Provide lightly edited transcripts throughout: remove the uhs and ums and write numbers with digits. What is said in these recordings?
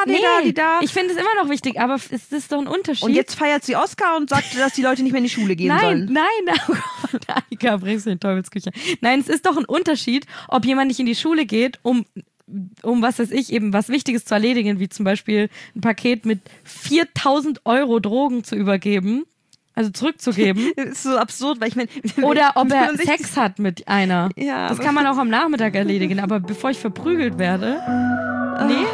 la-di-da-di-da. Ich finde es immer noch wichtig, aber es ist doch ein Unterschied. Und jetzt feiert sie Oscar und sagt, dass die Leute nicht mehr in die Schule gehen sollen. Nein, oh Gott, Annika, bringst du in die Teufelsküche. Nein, es ist doch ein Unterschied, ob jemand nicht in die Schule geht, um was weiß ich, eben was Wichtiges zu erledigen, wie zum Beispiel ein Paket mit 4.000 € Drogen zu übergeben, also zurückzugeben. Das ist so absurd, weil ich meine... Oder ob er Sex hat mit einer. Ja, das kann man auch am Nachmittag erledigen, aber bevor ich verprügelt werde... Nee?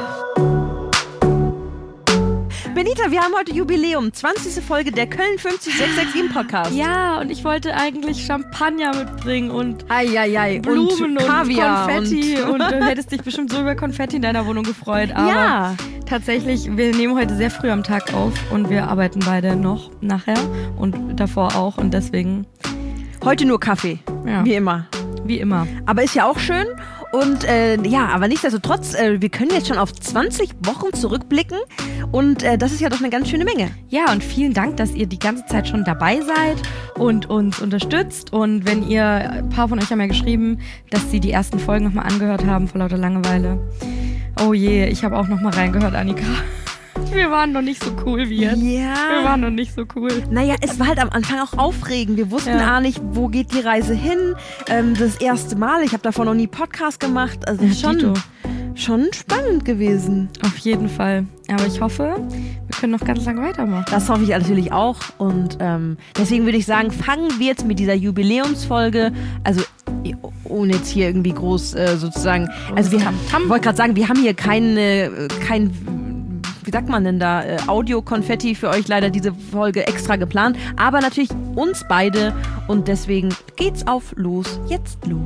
Benita, wir haben heute Jubiläum, 20. Folge der Köln 50667 Podcast. Ja, und ich wollte eigentlich Champagner mitbringen und und Blumen und Kaviar Konfetti und du hättest dich bestimmt so über Konfetti in deiner Wohnung gefreut, aber tatsächlich, wir nehmen heute sehr früh am Tag auf und wir arbeiten beide noch nachher und davor auch und deswegen... Heute nur Kaffee, wie immer. Wie immer. Aber ist ja auch schön. Und aber nichtsdestotrotz, wir können jetzt schon auf 20 Wochen zurückblicken und das ist ja doch eine ganz schöne Menge. Ja, und vielen Dank, dass ihr die ganze Zeit schon dabei seid und uns unterstützt. Und wenn ihr, ein paar von euch haben ja geschrieben, dass sie die ersten Folgen nochmal angehört haben vor lauter Langeweile. Oh je, ich habe auch nochmal reingehört, Annika. Wir waren noch nicht so cool wie jetzt. Ja. Wir waren noch nicht so cool. Naja, es war halt am Anfang auch aufregend. Wir wussten nicht, wo geht die Reise hin. Das erste Mal, ich habe davor noch nie Podcast gemacht. Also schon spannend gewesen. Auf jeden Fall. Aber ich hoffe, wir können noch ganz lange weitermachen. Das hoffe ich natürlich auch. Und deswegen würde ich sagen, fangen wir jetzt mit dieser Jubiläumsfolge, also ohne jetzt hier irgendwie groß sozusagen, also ich wollte gerade sagen, wir haben hier kein wie sagt man denn da, Audio-Konfetti für euch leider diese Folge extra geplant, aber natürlich uns beide und deswegen geht's jetzt los.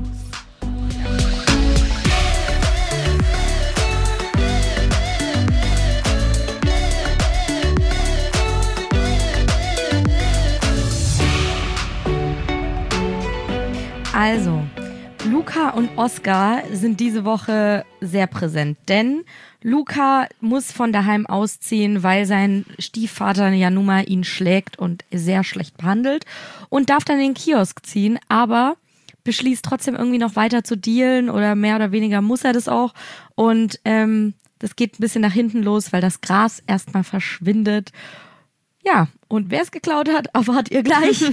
Also, Luca und Oscar sind diese Woche sehr präsent, denn Luca muss von daheim ausziehen, weil sein Stiefvater ja nun mal ihn schlägt und sehr schlecht behandelt und darf dann in den Kiosk ziehen, aber beschließt trotzdem irgendwie noch weiter zu dealen oder mehr oder weniger muss er das auch und das geht ein bisschen nach hinten los, weil das Gras erstmal verschwindet. Ja, und wer es geklaut hat, erfahrt ihr gleich.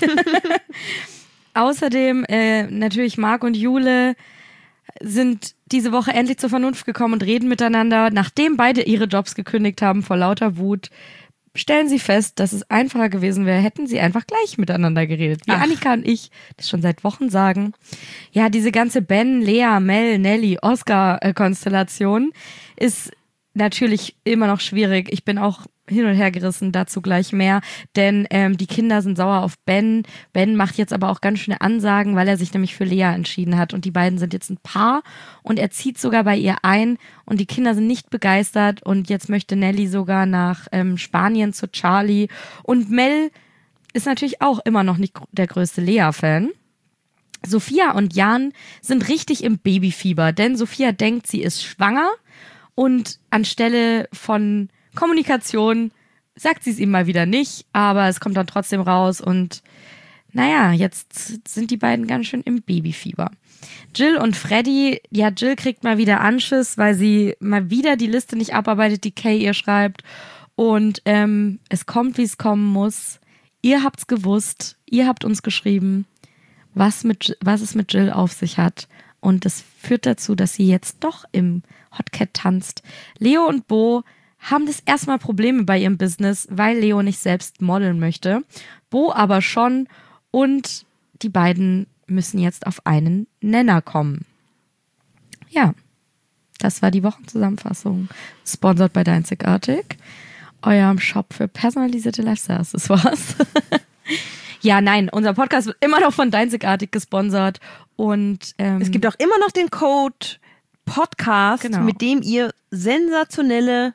Außerdem natürlich Marc und Jule sind diese Woche endlich zur Vernunft gekommen und reden miteinander. Nachdem beide ihre Jobs gekündigt haben vor lauter Wut, stellen sie fest, dass es einfacher gewesen wäre, hätten sie einfach gleich miteinander geredet. Wie Annika und ich das schon seit Wochen sagen. Ja, diese ganze Ben, Lea, Mel, Nelly, Oscar-Konstellation ist natürlich immer noch schwierig. Ich bin auch hin und her gerissen, dazu gleich mehr, denn die Kinder sind sauer auf Ben. Ben macht jetzt aber auch ganz schöne Ansagen, weil er sich nämlich für Lea entschieden hat und die beiden sind jetzt ein Paar und er zieht sogar bei ihr ein und die Kinder sind nicht begeistert und jetzt möchte Nelly sogar nach Spanien zu Charlie und Mel ist natürlich auch immer noch nicht der größte Lea-Fan. Sophia und Jan sind richtig im Babyfieber, denn Sophia denkt, sie ist schwanger und anstelle von Kommunikation sagt sie es ihm mal wieder nicht, aber es kommt dann trotzdem raus und naja, jetzt sind die beiden ganz schön im Babyfieber. Jill und Freddy, ja, Jill kriegt mal wieder Anschiss, weil sie mal wieder die Liste nicht abarbeitet, die Kay ihr schreibt und es kommt, wie es kommen muss. Ihr habt's gewusst, ihr habt uns geschrieben, was es mit Jill auf sich hat und das führt dazu, dass sie jetzt doch im Hotcat tanzt. Leo und Bo haben das erstmal Probleme bei ihrem Business, weil Leo nicht selbst modeln möchte. Bo aber schon und die beiden müssen jetzt auf einen Nenner kommen. Ja, das war die Wochenzusammenfassung. Sponsored bei Deinzigartig, eurem Shop für personalisierte Lifestyle-Accessoires. Ja, nein, unser Podcast wird immer noch von Deinzigartig gesponsert und es gibt auch immer noch den Code Podcast, mit dem ihr sensationelle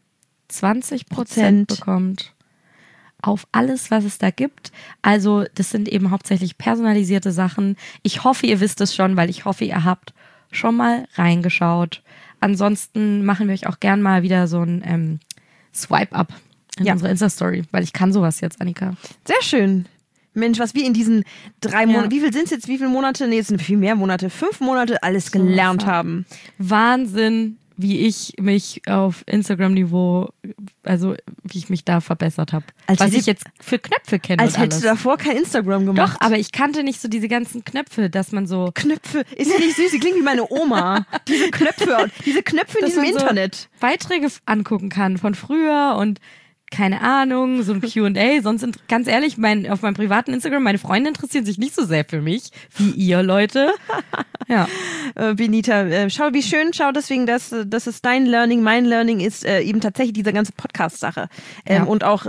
20% bekommt auf alles, was es da gibt. Also das sind eben hauptsächlich personalisierte Sachen. Ich hoffe, ihr wisst es schon, weil ich hoffe, ihr habt schon mal reingeschaut. Ansonsten machen wir euch auch gern mal wieder so ein Swipe-Up in unsere Insta-Story, weil ich kann sowas jetzt, Annika. Sehr schön. Mensch, was wir in diesen 3 Monaten, wie viel sind es jetzt, wie viele Monate? Nee, es sind viel mehr Monate, 5 Monate alles gelernt haben. Wahnsinn, wie ich mich auf Instagram-Niveau, also wie ich mich da verbessert habe. Was ich jetzt für Knöpfe kenne. Als hättest du davor kein Instagram gemacht. Doch, aber ich kannte nicht so diese ganzen Knöpfe, dass man so... Knöpfe, ist ja nicht süß, die klingt wie meine Oma. Diese Knöpfe in diesem Internet. So Beiträge angucken kann von früher und keine Ahnung, so ein Q&A. Sonst, ganz ehrlich, auf meinem privaten Instagram, meine Freunde interessieren sich nicht so sehr für mich, wie ihr, Leute. Ja. Benita, schau, wie schön, deswegen, dass es dein Learning, mein Learning ist eben tatsächlich diese ganze Podcast-Sache. Und auch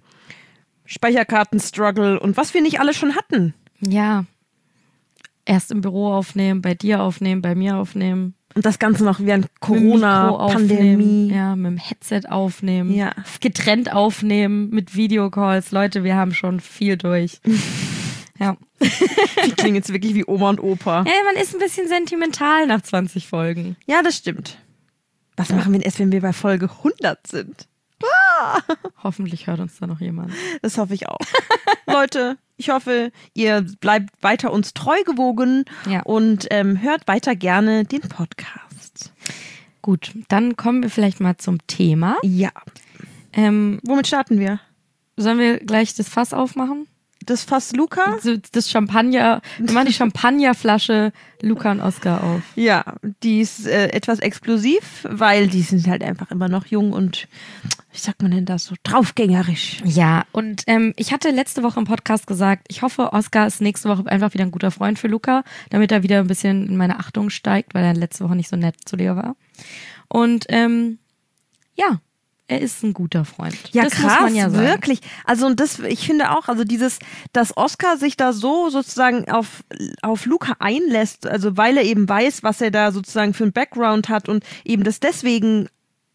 Speicherkarten-Struggle und was wir nicht alle schon hatten. Ja. Erst im Büro aufnehmen, bei dir aufnehmen, bei mir aufnehmen. Und das Ganze noch während Corona-Pandemie. Ja, mit dem Headset aufnehmen. Ja. Getrennt aufnehmen mit Videocalls. Leute, wir haben schon viel durch. Ja. Die klingen jetzt wirklich wie Oma und Opa. Ja, man ist ein bisschen sentimental nach 20 Folgen. Ja, das stimmt. Was machen wir erst, wenn wir bei Folge 100 sind? Hoffentlich hört uns da noch jemand. Das hoffe ich auch. Leute, ich hoffe, ihr bleibt weiter uns treu gewogen und hört weiter gerne den Podcast. Gut, dann kommen wir vielleicht mal zum Thema. Ja. Womit starten wir? Sollen wir gleich das Fass aufmachen? Das Fass Luca? Das Champagner, wir machen die Champagnerflasche Luca und Oscar auf. Ja, die ist etwas explosiv, weil die sind halt einfach immer noch jung und, wie sagt man denn das, so draufgängerisch. Ja, und ich hatte letzte Woche im Podcast gesagt, ich hoffe, Oscar ist nächste Woche einfach wieder ein guter Freund für Luca, damit er wieder ein bisschen in meine Achtung steigt, weil er letzte Woche nicht so nett zu dir war. Und ja, er ist ein guter Freund. Ja, das krass, muss man ja sagen. Wirklich. Also und das, ich finde auch, also dass Oscar sich da so sozusagen auf Luca einlässt, also weil er eben weiß, was er da sozusagen für einen Background hat und eben das deswegen,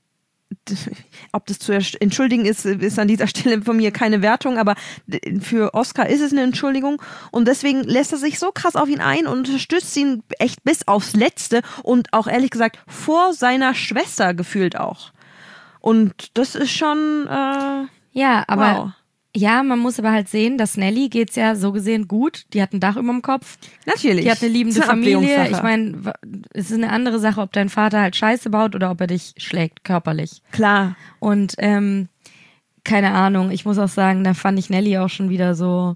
ob das zu entschuldigen ist an dieser Stelle von mir keine Wertung, aber für Oscar ist es eine Entschuldigung und deswegen lässt er sich so krass auf ihn ein und unterstützt ihn echt bis aufs Letzte und auch ehrlich gesagt vor seiner Schwester gefühlt auch. Und das ist schon ja, aber wow. Ja, man muss aber halt sehen, dass Nelly geht's ja so gesehen gut. Die hat ein Dach über dem Kopf. Natürlich. Die hat eine liebende Familie. Ich meine, es ist eine andere Sache, ob dein Vater halt Scheiße baut oder ob er dich schlägt, körperlich. Klar. Und keine Ahnung, ich muss auch sagen, da fand ich Nelly auch schon wieder so,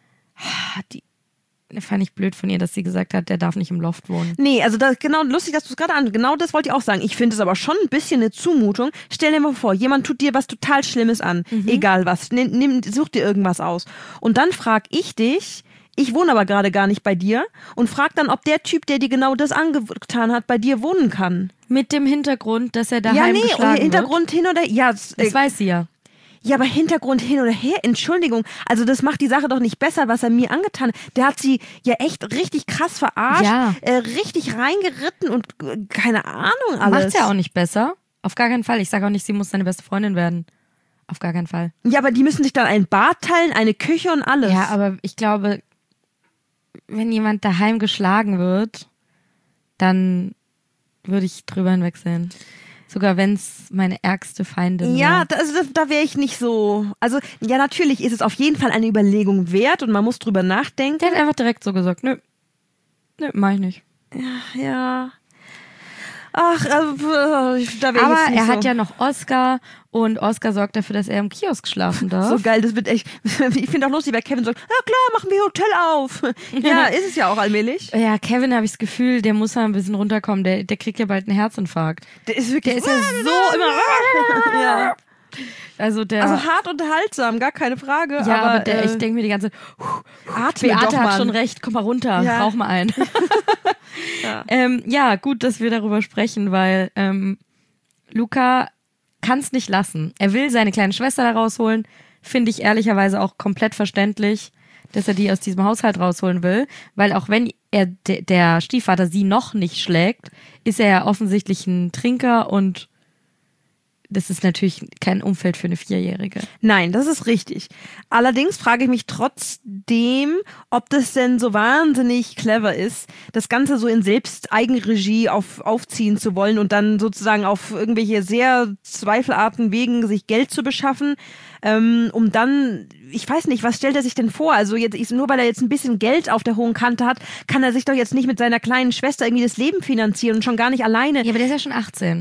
fand ich blöd von ihr, dass sie gesagt hat, der darf nicht im Loft wohnen. Nee, also das, genau, lustig, dass du es gerade genau das wollte ich auch sagen. Ich finde es aber schon ein bisschen eine Zumutung. Stell dir mal vor, jemand tut dir was total Schlimmes an, egal was, such dir irgendwas aus. Und dann frag ich dich, ich wohne aber gerade gar nicht bei dir und frag dann, ob der Typ, der dir genau das angetan hat, bei dir wohnen kann. Mit dem Hintergrund, dass er daheim geschlagen Hintergrund wird. Hin oder her. Das weiß sie ja. Ja, aber Hintergrund hin oder her, Entschuldigung. Also das macht die Sache doch nicht besser, was er mir angetan hat. Der hat sie ja echt richtig krass verarscht, richtig reingeritten und keine Ahnung alles. Macht's ja auch nicht besser. Auf gar keinen Fall. Ich sage auch nicht, sie muss seine beste Freundin werden. Auf gar keinen Fall. Ja, aber die müssen sich dann ein Bad teilen, eine Küche und alles. Ja, aber ich glaube, wenn jemand daheim geschlagen wird, dann würde ich drüber hinwegsehen. Sogar wenn es meine ärgste Feindin war. Ja, da wäre ich nicht so. Also, ja, natürlich ist es auf jeden Fall eine Überlegung wert und man muss drüber nachdenken. Der hat einfach direkt so gesagt, nö, mach ich nicht. Ja. Ach, also, da wäre ich jetzt nicht er hat ja noch Oscar und Oscar sorgt dafür, dass er im Kiosk schlafen darf. So geil, das wird echt. Ich finde auch lustig, weil Kevin sagt, ja klar, machen wir Hotel auf. Ja, ist es ja auch allmählich. Ja, Kevin, habe ich das Gefühl, der muss mal ein bisschen runterkommen. Der kriegt ja bald einen Herzinfarkt. Der ist wirklich. Der ist ja so immer. Ja. Also hart unterhaltsam, gar keine Frage. Ja, aber ich denke mir die ganze Zeit, Beate hat schon recht, komm mal runter, rauch mal ein. Ja. Gut, dass wir darüber sprechen, weil Luca kann es nicht lassen. Er will seine kleine Schwester da rausholen, finde ich ehrlicherweise auch komplett verständlich, dass er die aus diesem Haushalt rausholen will, weil auch wenn der Stiefvater sie noch nicht schlägt, ist er ja offensichtlich ein Trinker und das ist natürlich kein Umfeld für eine 4-Jährige. Nein, das ist richtig. Allerdings frage ich mich trotzdem, ob das denn so wahnsinnig clever ist, das Ganze so in Selbsteigenregie aufziehen zu wollen und dann sozusagen auf irgendwelche sehr zweifelartigen Wegen sich Geld zu beschaffen, um dann, ich weiß nicht, was stellt er sich denn vor? Also jetzt nur weil er jetzt ein bisschen Geld auf der hohen Kante hat, kann er sich doch jetzt nicht mit seiner kleinen Schwester irgendwie das Leben finanzieren und schon gar nicht alleine. Ja, aber der ist ja schon 18.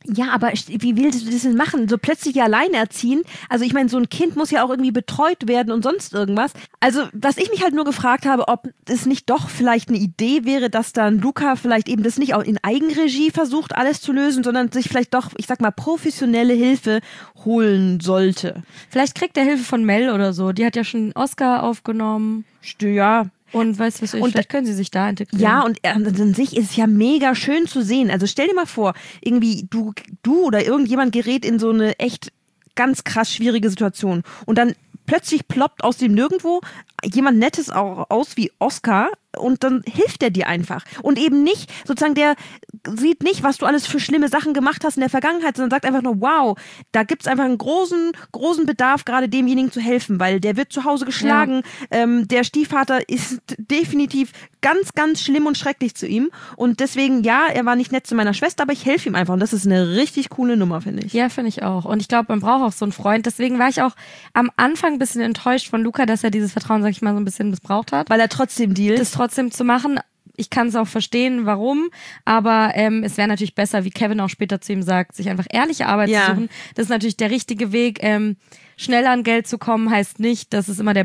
Ja, aber wie willst du das denn machen? So plötzlich alleine erziehen? Also ich meine, so ein Kind muss ja auch irgendwie betreut werden und sonst irgendwas. Also was ich mich halt nur gefragt habe, ob es nicht doch vielleicht eine Idee wäre, dass dann Luca vielleicht eben das nicht auch in Eigenregie versucht, alles zu lösen, sondern sich vielleicht doch, ich sag mal, professionelle Hilfe holen sollte. Vielleicht kriegt er Hilfe von Mel oder so. Die hat ja schon einen Oscar aufgenommen. Ja. Und weißt du, vielleicht können sie sich da integrieren. Ja, und an sich ist es ja mega schön zu sehen. Also stell dir mal vor, irgendwie du oder irgendjemand gerät in so eine echt ganz krass schwierige Situation. Und dann plötzlich ploppt aus dem Nirgendwo jemand Nettes auch aus wie Oscar und dann hilft er dir einfach. Und eben nicht, sozusagen, der sieht nicht, was du alles für schlimme Sachen gemacht hast in der Vergangenheit, sondern sagt einfach nur, wow, da gibt's einfach einen großen Bedarf, gerade demjenigen zu helfen, weil der wird zu Hause geschlagen, der Stiefvater ist definitiv ganz, ganz schlimm und schrecklich zu ihm und deswegen, ja, er war nicht nett zu meiner Schwester, aber ich helfe ihm einfach und das ist eine richtig coole Nummer, finde ich. Ja, finde ich auch. Und ich glaube, man braucht auch so einen Freund, deswegen war ich auch am Anfang ein bisschen enttäuscht von Luca, dass er dieses Vertrauen, sag ich mal, so ein bisschen missbraucht hat. Weil er trotzdem dealt. Das trotzdem zu machen. Ich kann es auch verstehen, warum, aber es wäre natürlich besser, wie Kevin auch später zu ihm sagt, sich einfach ehrliche Arbeit zu suchen. Das ist natürlich der richtige Weg. Schnell an Geld zu kommen heißt nicht, dass es immer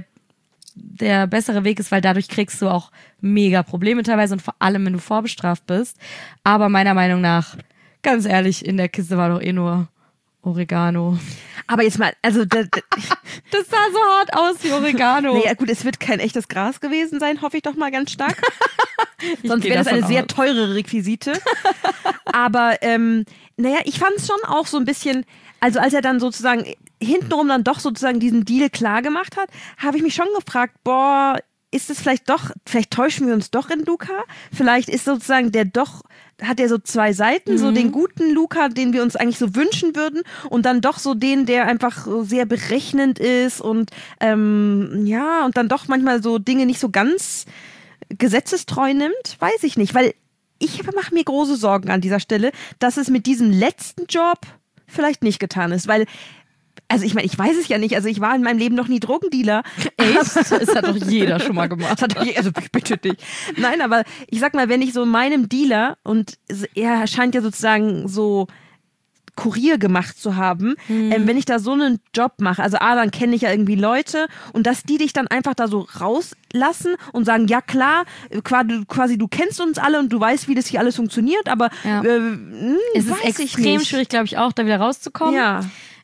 der bessere Weg ist, weil dadurch kriegst du auch mega Probleme teilweise und vor allem, wenn du vorbestraft bist. Aber meiner Meinung nach, ganz ehrlich, in der Kiste war doch eh nur Oregano. Aber jetzt mal, also das sah so hart aus wie Oregano. Naja gut, es wird kein echtes Gras gewesen sein, hoffe ich doch mal ganz stark. Sonst wäre das eine sehr teure Requisite. Aber naja, ich fand es schon auch so ein bisschen, also als er dann sozusagen hintenrum dann doch sozusagen diesen Deal klar gemacht hat, habe ich mich schon gefragt, boah, ist es vielleicht täuschen wir uns doch in Luca? Vielleicht ist sozusagen hat er so zwei Seiten, so den guten Luca, den wir uns eigentlich so wünschen würden und dann doch so den, der einfach sehr berechnend ist und und dann doch manchmal so Dinge nicht so ganz gesetzestreu nimmt, weiß ich nicht, weil ich mache mir große Sorgen an dieser Stelle, dass es mit diesem letzten Job vielleicht nicht getan ist, weil also ich meine, ich weiß es ja nicht. Also ich war in meinem Leben noch nie Drogendealer. Echt? Das hat doch jeder schon mal gemacht. Also bitte nicht. Nein, aber ich sag mal, wenn ich so meinem Dealer, und er scheint ja sozusagen so Kurier gemacht zu haben, wenn ich da so einen Job mache, also dann kenne ich ja irgendwie Leute und dass die dich dann einfach da so rauslassen und sagen, ja klar, quasi du kennst uns alle und du weißt, wie das hier alles funktioniert, aber es ist extrem schwierig, glaube ich, auch da wieder rauszukommen. Ja.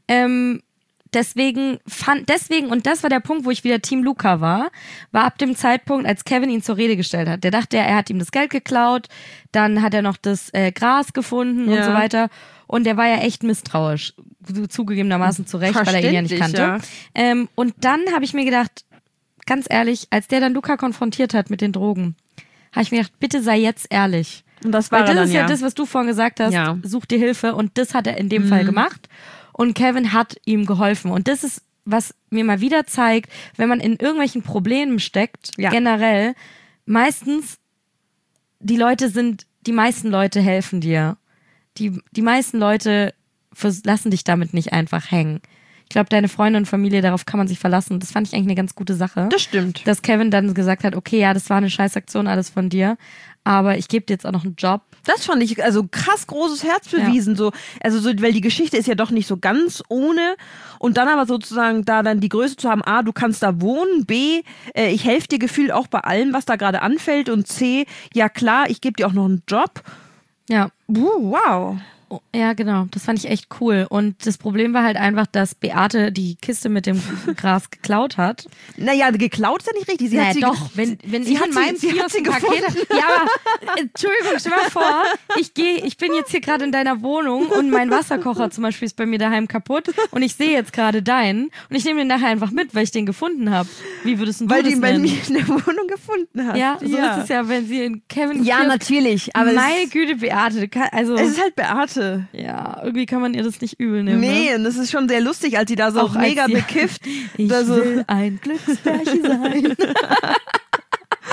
Deswegen, und das war der Punkt, wo ich wieder Team Luca war ab dem Zeitpunkt, als Kevin ihn zur Rede gestellt hat. Der dachte, er hat ihm das Geld geklaut, dann hat er noch das Gras gefunden und so weiter. Und der war ja echt misstrauisch, zugegebenermaßen zu Recht, weil er ihn ja nicht kannte. Ja. Und dann habe ich mir gedacht, ganz ehrlich, als der dann Luca konfrontiert hat mit den Drogen, habe ich mir gedacht, bitte sei jetzt ehrlich. Und das war weil das dann, ist ja das, was du vorhin gesagt hast, such dir Hilfe und das hat er in dem Fall gemacht. Und Kevin hat ihm geholfen. Und das ist, was mir mal wieder zeigt, wenn man in irgendwelchen Problemen steckt, generell, meistens, die meisten Leute helfen dir. Die meisten Leute lassen dich damit nicht einfach hängen. Ich glaube, deine Freunde und Familie, darauf kann man sich verlassen. Das fand ich eigentlich eine ganz gute Sache. Das stimmt. Dass Kevin dann gesagt hat, okay, ja, das war eine Scheißaktion, alles von dir, aber ich gebe dir jetzt auch noch einen Job. Das fand ich also krass großes Herz bewiesen, weil die Geschichte ist ja doch nicht so ganz ohne und dann aber sozusagen da dann die Größe zu haben, A, du kannst da wohnen, B, ich helfe dir gefühlt auch bei allem, was da gerade anfällt und C, ja klar, ich gebe dir auch noch einen Job. Ja. Wow. Ja, genau. Das fand ich echt cool. Und das Problem war halt einfach, dass Beate die Kiste mit dem Gras geklaut hat. Naja, geklaut ist ja nicht richtig. Wenn ich in meinem Kiosk ein Paket habe. Ja, Entschuldigung, stell mal vor, ich bin jetzt hier gerade in deiner Wohnung und mein Wasserkocher zum Beispiel ist bei mir daheim kaputt und ich sehe jetzt gerade deinen und ich nehme den nachher einfach mit, weil ich den gefunden habe. Wie würdest du das nennen? Weil du ihn bei mir in der Wohnung gefunden hast. Ja, so ist es ja, wenn sie in Kevin Ja, natürlich. Aber meine Güte, Beate. Also, es ist halt Beate. Ja, irgendwie kann man ihr das nicht übel nehmen. Nee, ne? Und das ist schon sehr lustig, als sie da so auch mega bekifft. Ich will ein Glücksbärchen sein.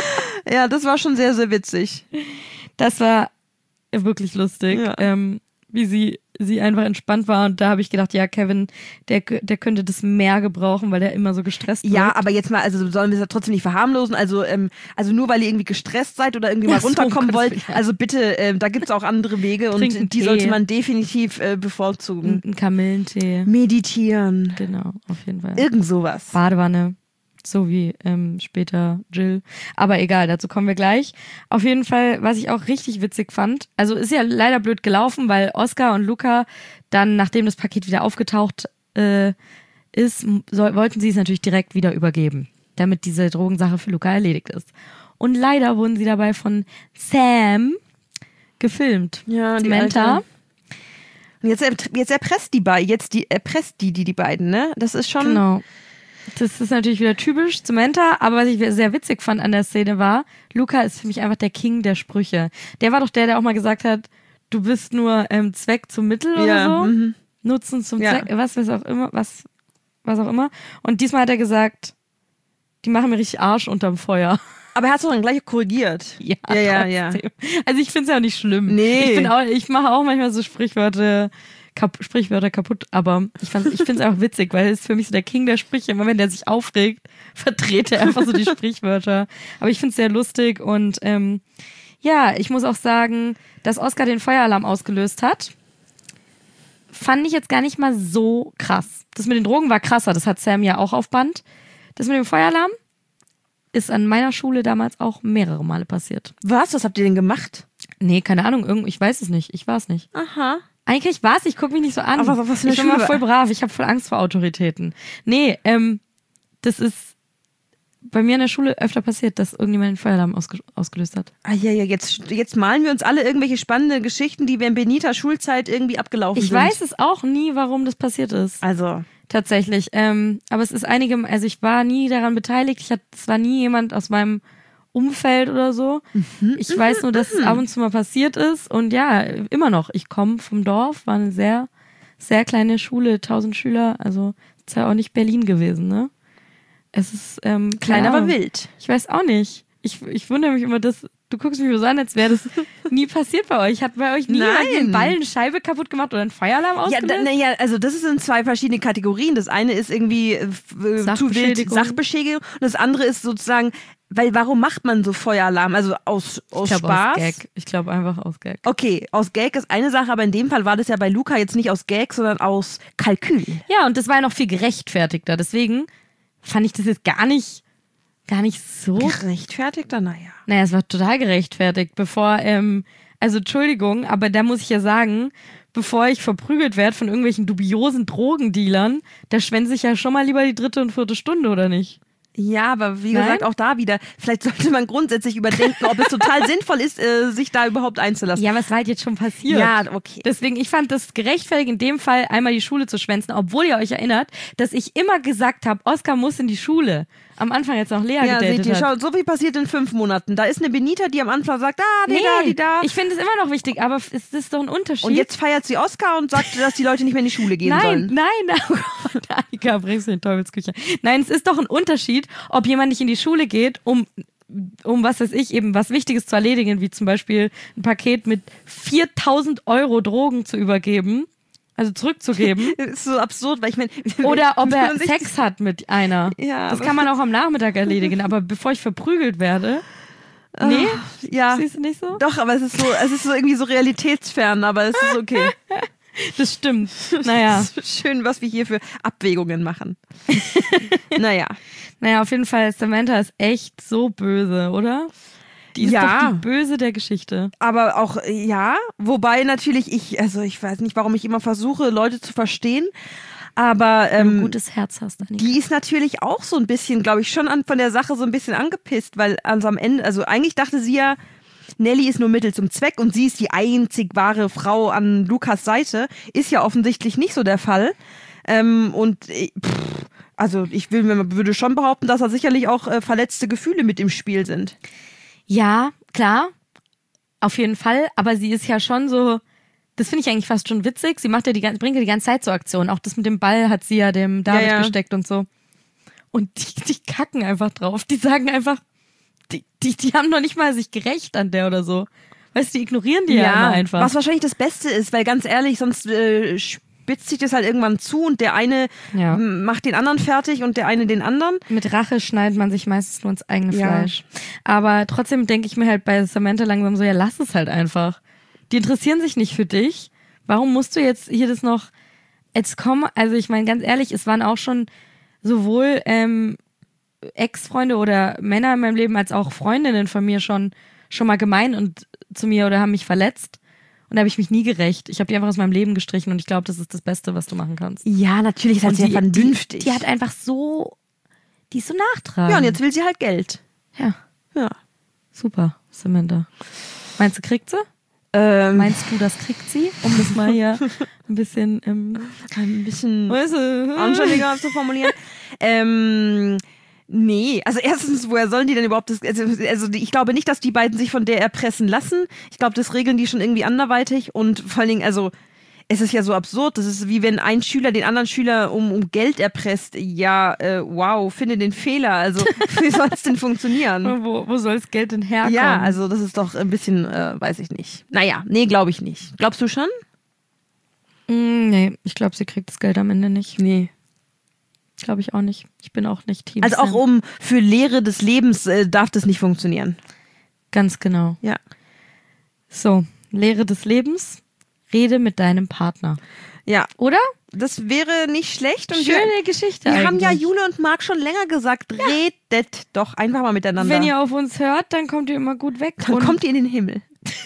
Ja, das war schon sehr, sehr witzig. Das war wirklich lustig. Ja. wie sie einfach entspannt war. Und da habe ich gedacht, ja, Kevin, der könnte das mehr gebrauchen, weil der immer so gestresst wird. Ja, aber jetzt mal, also sollen wir es ja trotzdem nicht verharmlosen. Also nur weil ihr irgendwie gestresst seid oder irgendwie mal runterkommen wollt, also bitte, da gibt es auch andere Wege und die sollte man definitiv bevorzugen. Ein Kamillentee. Meditieren. Genau, auf jeden Fall. Irgend sowas. Badewanne. So wie später Jill. Aber egal, dazu kommen wir gleich. Auf jeden Fall, was ich auch richtig witzig fand, also ist ja leider blöd gelaufen, weil Oscar und Luca dann, nachdem das Paket wieder aufgetaucht ist, wollten sie es natürlich direkt wieder übergeben, damit diese Drogensache für Luca erledigt ist. Und leider wurden sie dabei von Sam gefilmt. Ja, Samantha. Jetzt erpresst die beiden, ne? Das ist schon... Genau. Das ist natürlich wieder typisch Samantha, aber was ich sehr witzig fand an der Szene war, Luca ist für mich einfach der King der Sprüche. Der war doch der auch mal gesagt hat, du bist nur Zweck zum Mittel oder so. Nutzen zum Zweck, was auch immer. Und diesmal hat er gesagt, die machen mir richtig Arsch unterm Feuer. Aber er hat es doch dann gleich korrigiert. Ja. Also ich finde es ja auch nicht schlimm. Nee. Ich mache auch manchmal so Sprichwörter kaputt, aber ich finde es einfach witzig, weil es ist für mich so der King der Sprüche. Immer wenn der sich aufregt, verdreht er einfach so die Sprichwörter. Aber ich finde es sehr lustig und ich muss auch sagen, dass Oscar den Feueralarm ausgelöst hat, fand ich jetzt gar nicht mal so krass. Das mit den Drogen war krasser, das hat Sam ja auch auf Band. Das mit dem Feueralarm ist an meiner Schule damals auch mehrere Male passiert. Was habt ihr denn gemacht? Nee, keine Ahnung, ich weiß es nicht, ich war es nicht. Aha. Eigentlich war es, ich gucke mich nicht so an. Aber was für eine ich bin mal voll brav, ich habe voll Angst vor Autoritäten. Nee, das ist bei mir in der Schule öfter passiert, dass irgendjemand den Feueralarm ausgelöst hat. Ah ja, jetzt malen wir uns alle irgendwelche spannenden Geschichten, die während Benita Schulzeit irgendwie abgelaufen sind. Ich weiß es auch nie, warum das passiert ist. Also. Tatsächlich. Aber es ist also ich war nie daran beteiligt, es war nie jemand aus meinem Umfeld oder so. Ich weiß nur, dass es ab und zu mal passiert ist und ja, immer noch. Ich komme vom Dorf, war eine sehr, sehr kleine Schule, 1000 Schüler, also ist ja auch nicht Berlin gewesen, ne? Es ist klein, aber wild. Ich weiß auch nicht. Ich wundere mich immer, dass du guckst mich so an, als wäre das nie passiert bei euch. Hat bei euch nie jemand einen Ball, eine Scheibe kaputt gemacht oder einen Feueralarm ausgelöst? Ja, also das sind zwei verschiedene Kategorien. Das eine ist irgendwie zu wild Sachbeschädigung und das andere ist sozusagen, weil warum macht man so Feueralarm? Also aus Spaß? Aus Gag. Ich glaube einfach aus Gag. Okay, aus Gag ist eine Sache, aber in dem Fall war das ja bei Luca jetzt nicht aus Gag, sondern aus Kalkül. Ja, und das war ja noch viel gerechtfertigter. Deswegen fand ich das jetzt gar nicht so. Gerechtfertigter? Naja, es war total gerechtfertigt. Also Entschuldigung, aber da muss ich ja sagen, bevor ich verprügelt werde von irgendwelchen dubiosen Drogendealern, da schwänze ich ja schon mal lieber die 3. und 4. Stunde, oder nicht? Ja, aber wie gesagt, auch da wieder, vielleicht sollte man grundsätzlich überdenken, ob es total sinnvoll ist, sich da überhaupt einzulassen. Ja, was war halt jetzt schon passiert? Ja, okay. Deswegen, ich fand das gerechtfertigt, in dem Fall einmal die Schule zu schwänzen, obwohl ihr euch erinnert, dass ich immer gesagt habe, Oscar muss in die Schule. Am Anfang jetzt noch Lea gedatet hat. Schau, so viel passiert in 5 Monaten. Da ist eine Benita, die am Anfang sagt, die da. Ich finde es immer noch wichtig, aber es ist doch ein Unterschied. Und jetzt feiert sie Oscar und sagt, dass die Leute nicht mehr in die Schule gehen sollen. Nein, oh Gott, Annika, bringst du in die Teufelsküche. Nein, es ist doch ein Unterschied, ob jemand nicht in die Schule geht, um was weiß ich, eben was Wichtiges zu erledigen, wie zum Beispiel ein Paket mit 4.000 € Drogen zu übergeben. Also zurückzugeben. Das ist so absurd, weil ich meine... Oder ob er Sex hat mit einer. Ja, das kann man auch am Nachmittag erledigen, aber bevor ich verprügelt werde... Nee? Ja. Siehst du nicht so? Doch, aber es ist so irgendwie so realitätsfern, aber es ist okay. Das stimmt. Naja. Schön, was wir hier für Abwägungen machen. Naja, auf jeden Fall, Samantha ist echt so böse, oder? Die ist doch die Böse der Geschichte. Aber auch, wobei natürlich ich weiß nicht, warum ich immer versuche, Leute zu verstehen, aber wenn du ein gutes Herz hast, Annika. Die ist natürlich auch so ein bisschen, glaube ich, schon von der Sache so ein bisschen angepisst, weil am Ende, also eigentlich dachte sie ja, Nelly ist nur Mittel zum Zweck und sie ist die einzig wahre Frau an Lukas Seite. Ist ja offensichtlich nicht so der Fall. Ich würde schon behaupten, dass da sicherlich auch verletzte Gefühle mit im Spiel sind. Ja, klar, auf jeden Fall, aber sie ist ja schon so, das finde ich eigentlich fast schon witzig, sie bringt ja die ganze Zeit so Aktionen, auch das mit dem Ball hat sie ja dem David gesteckt und so. Und die kacken einfach drauf, die sagen einfach, die haben noch nicht mal sich gerecht an der oder so. Weißt du, die ignorieren die ja immer einfach. Was wahrscheinlich das Beste ist, weil ganz ehrlich, sonst spitzt sich das halt irgendwann zu und der eine macht den anderen fertig und der eine den anderen. Mit Rache schneidet man sich meistens nur ins eigene Fleisch. Aber trotzdem denke ich mir halt bei Samantha langsam so, ja, lass es halt einfach. Die interessieren sich nicht für dich. Warum musst du jetzt hier das noch, also ich meine, ganz ehrlich, es waren auch schon sowohl Ex-Freunde oder Männer in meinem Leben als auch Freundinnen von mir schon mal gemein und zu mir oder haben mich verletzt. Und da habe ich mich nie gerecht. Ich habe die einfach aus meinem Leben gestrichen und ich glaube, das ist das Beste, was du machen kannst. Ja, natürlich ist halt sehr vernünftig. Die hat einfach die ist so nachtragend. Ja, und jetzt will sie halt Geld. Ja. Super, Samantha. Meinst du, kriegt sie? Meinst du, das kriegt sie? Um das mal hier ein bisschen anständiger zu formulieren. Nee, also erstens, woher sollen die denn überhaupt das, also ich glaube nicht, dass die beiden sich von der erpressen lassen. Ich glaube, das regeln die schon irgendwie anderweitig und vor allen Dingen, also es ist ja so absurd, das ist wie wenn ein Schüler den anderen Schüler um Geld erpresst. Ja, wow, finde den Fehler, also wie soll es denn funktionieren? Wo soll das Geld denn herkommen? Ja, also das ist doch ein bisschen, weiß ich nicht. Naja, nee, glaube ich nicht. Glaubst du schon? Nee, ich glaube, sie kriegt das Geld am Ende nicht. Nee. Glaube ich auch nicht. Ich bin auch nicht Team Also Sam. auch für Lehre des Lebens darf das nicht funktionieren. Ganz genau. Ja. So, Lehre des Lebens, rede mit deinem Partner. Ja. Oder? Das wäre nicht schlecht. Und schöne Geschichte Wir eigentlich. haben ja Jule und Marc schon länger gesagt, redet doch einfach mal miteinander. Wenn ihr auf uns hört, dann kommt ihr immer gut weg. Dann kommt ihr in den Himmel.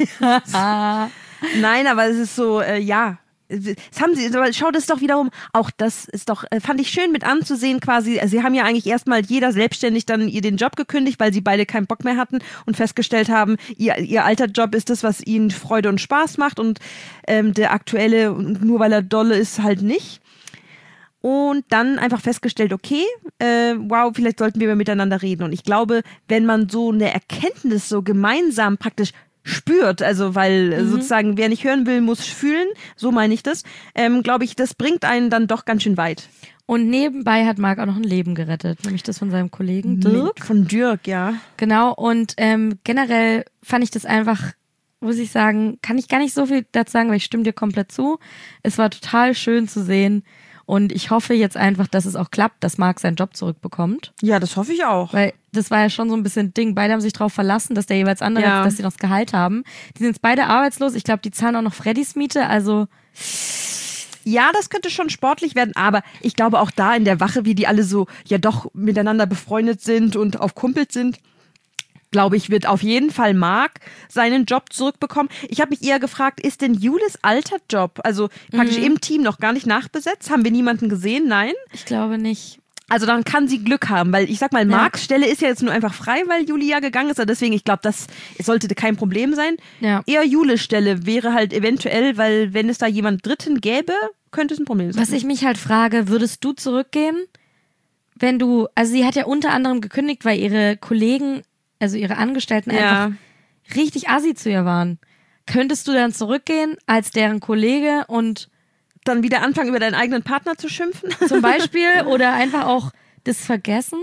Nein, aber es ist so, ja. Das haben sie, schau das doch wiederum, auch das ist doch, fand ich schön mit anzusehen quasi, sie haben ja eigentlich erstmal jeder selbstständig dann den Job gekündigt, weil sie beide keinen Bock mehr hatten und festgestellt haben, ihr alter Job ist das, was ihnen Freude und Spaß macht und der aktuelle, nur weil er dolle ist, halt nicht. Und dann einfach festgestellt, okay, wow, vielleicht sollten wir miteinander reden. Und ich glaube, wenn man so eine Erkenntnis so gemeinsam praktisch spürt, also weil sozusagen, wer nicht hören will, muss fühlen, so meine ich das, glaube ich, das bringt einen dann doch ganz schön weit. Und nebenbei hat Marc auch noch ein Leben gerettet, nämlich das von seinem Kollegen Dirk. Von Dirk, ja. Genau, und generell fand ich das einfach, muss ich sagen, kann ich gar nicht so viel dazu sagen, weil ich stimme dir komplett zu. Es war total schön zu sehen. Und ich hoffe jetzt einfach, dass es auch klappt, dass Marc seinen Job zurückbekommt. Ja, das hoffe ich auch. Weil das war ja schon so ein bisschen Ding. Beide haben sich darauf verlassen, dass der jeweils andere, dass sie noch das Gehalt haben. Die sind jetzt beide arbeitslos. Ich glaube, die zahlen auch noch Freddys Miete. Also ja, das könnte schon sportlich werden. Aber ich glaube auch da in der Wache, wie die alle so ja doch miteinander befreundet sind und auf Kumpels sind, glaube ich, wird auf jeden Fall Marc seinen Job zurückbekommen. Ich habe mich eher gefragt, ist denn Julis alter Job, also praktisch im Team, noch gar nicht nachbesetzt? Haben wir niemanden gesehen? Nein? Ich glaube nicht. Also dann kann sie Glück haben, weil ich sag mal, Marcs Stelle ist ja jetzt nur einfach frei, weil Julia gegangen ist. Also deswegen, ich glaube, das sollte kein Problem sein. Ja. Eher Julis Stelle wäre halt eventuell, weil wenn es da jemand Dritten gäbe, könnte es ein Problem sein. Was ich mich halt frage, würdest du zurückgehen, wenn du, also sie hat ja unter anderem gekündigt, weil ihre Kollegen, also ihre Angestellten einfach richtig assi zu ihr waren. Könntest du dann zurückgehen als deren Kollege und dann wieder anfangen, über deinen eigenen Partner zu schimpfen? Zum Beispiel oder einfach auch das vergessen?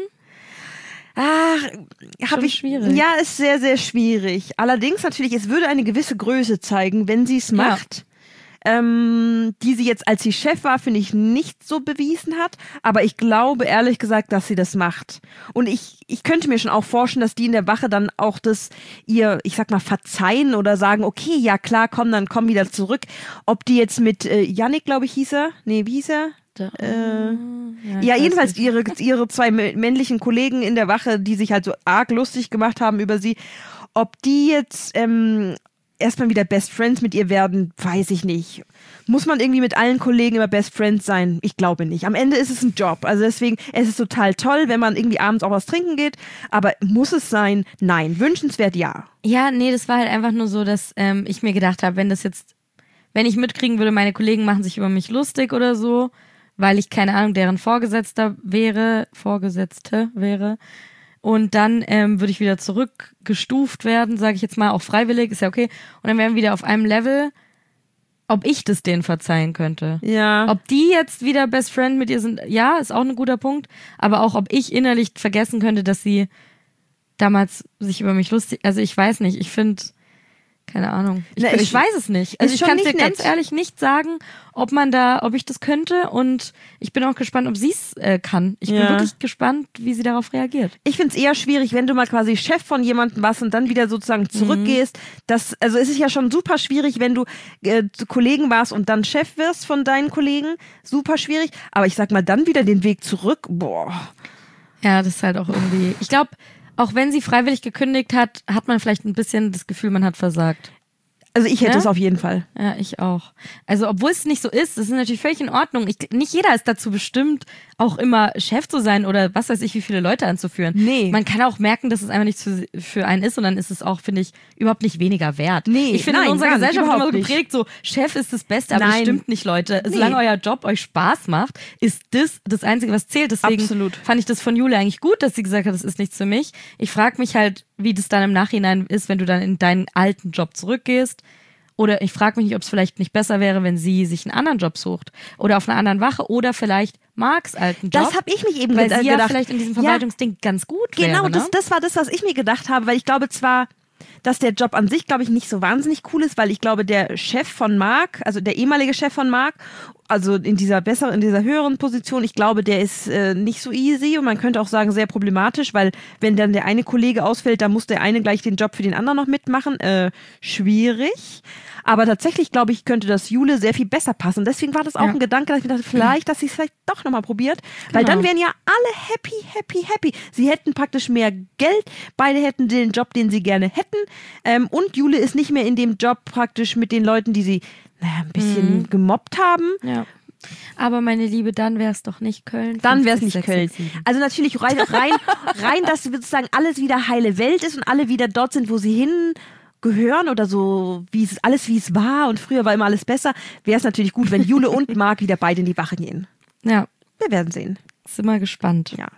Habe ich schwierig. Ja, ist sehr, sehr schwierig. Allerdings natürlich, es würde eine gewisse Größe zeigen, wenn sie es macht. Die sie jetzt, als sie Chef war, finde ich, nicht so bewiesen hat. Aber ich glaube, ehrlich gesagt, dass sie das macht. Und ich könnte mir schon auch vorstellen, dass die in der Wache dann auch das ihr, ich sag mal, verzeihen oder sagen, okay, ja klar, komm, dann komm wieder zurück. Ob die jetzt mit Yannick, glaube ich, hieß er. Nee, wie hieß er? Ja, jedenfalls ihre zwei männlichen Kollegen in der Wache, die sich halt so arg lustig gemacht haben über sie. Ob die jetzt erstmal wieder Best Friends mit ihr werden, weiß ich nicht. Muss man irgendwie mit allen Kollegen immer Best Friends sein? Ich glaube nicht. Am Ende ist es ein Job. Also deswegen, es ist total toll, wenn man irgendwie abends auch was trinken geht. Aber muss es sein? Nein. Wünschenswert, ja. Ja, nee, das war halt einfach nur so, dass ich mir gedacht habe, wenn ich mitkriegen würde, meine Kollegen machen sich über mich lustig oder so, weil ich, keine Ahnung, deren Vorgesetzte wäre. Und dann würde ich wieder zurückgestuft werden, sage ich jetzt mal, auch freiwillig, ist ja okay. Und dann wären wir wieder auf einem Level, ob ich das denen verzeihen könnte. Ja. Ob die jetzt wieder Best Friend mit ihr sind, ja, ist auch ein guter Punkt. Aber auch, ob ich innerlich vergessen könnte, dass sie damals sich über mich lustig, also ich weiß nicht, ich finde, Keine Ahnung. Ich weiß es nicht. Also ich kann dir ganz ehrlich nicht sagen, ob ich das könnte, und ich bin auch gespannt, ob sie es kann. Ich bin wirklich gespannt, wie sie darauf reagiert. Ich finde es eher schwierig, wenn du mal quasi Chef von jemandem warst und dann wieder sozusagen zurückgehst. Also es ist ja schon super schwierig, wenn du Kollegen warst und dann Chef wirst von deinen Kollegen. Super schwierig. Aber ich sag mal, dann wieder den Weg zurück. Boah. Ja, das ist halt auch irgendwie... Ich glaube, auch wenn sie freiwillig gekündigt hat, hat man vielleicht ein bisschen das Gefühl, man hat versagt. Also ich hätte es auf jeden Fall. Ja, ich auch. Also obwohl es nicht so ist, das ist natürlich völlig in Ordnung. Nicht jeder ist dazu bestimmt, auch immer Chef zu sein oder was weiß ich, wie viele Leute anzuführen. Nee. Man kann auch merken, dass es einfach nichts für einen ist, und dann ist es auch, finde ich, überhaupt nicht weniger wert. Nee, ich finde, in unserer Gesellschaft immer so geprägt, so Chef ist das Beste, aber das stimmt nicht, Leute. Nee. Solange euer Job euch Spaß macht, ist das Einzige, was zählt. Deswegen fand ich das von Julia eigentlich gut, dass sie gesagt hat, das ist nichts für mich. Ich frage mich halt, wie das dann im Nachhinein ist, wenn du dann in deinen alten Job zurückgehst. Oder ich frage mich nicht, ob es vielleicht nicht besser wäre, wenn sie sich einen anderen Job sucht. Oder auf einer anderen Wache. Oder vielleicht Marks alten Job. Das habe ich mich eben gedacht. Weil sie ja gedacht. vielleicht in diesem Verwaltungsding ganz gut wäre. Genau, ne? das war das, was ich mir gedacht habe. Weil ich glaube zwar, dass der Job an sich, glaube ich, nicht so wahnsinnig cool ist. Weil ich glaube, der Chef von Mark, also der ehemalige Chef von Mark, also in dieser höheren Position, ich glaube, der ist nicht so easy. Und man könnte auch sagen, sehr problematisch. Weil wenn dann der eine Kollege ausfällt, dann muss der eine gleich den Job für den anderen noch mitmachen. Schwierig. Aber tatsächlich, glaube ich, könnte das Jule sehr viel besser passen. Deswegen war das auch ein Gedanke, dass ich mir dachte, dass sie es vielleicht doch nochmal probiert. Genau. Weil dann wären ja alle happy. Sie hätten praktisch mehr Geld. Beide hätten den Job, den sie gerne hätten. Und Jule ist nicht mehr in dem Job praktisch mit den Leuten, die sie ein bisschen gemobbt haben. Ja. Aber meine Liebe, dann wäre es doch nicht Köln. Dann wäre es nicht Köln. Also natürlich rein, dass sozusagen alles wieder heile Welt ist und alle wieder dort sind, wo sie hingehören oder so, wie es war und früher war immer alles besser, wäre es natürlich gut, wenn Jule und Marc wieder beide in die Wache gehen. Ja. Wir werden sehen. Sind mal gespannt. Ja.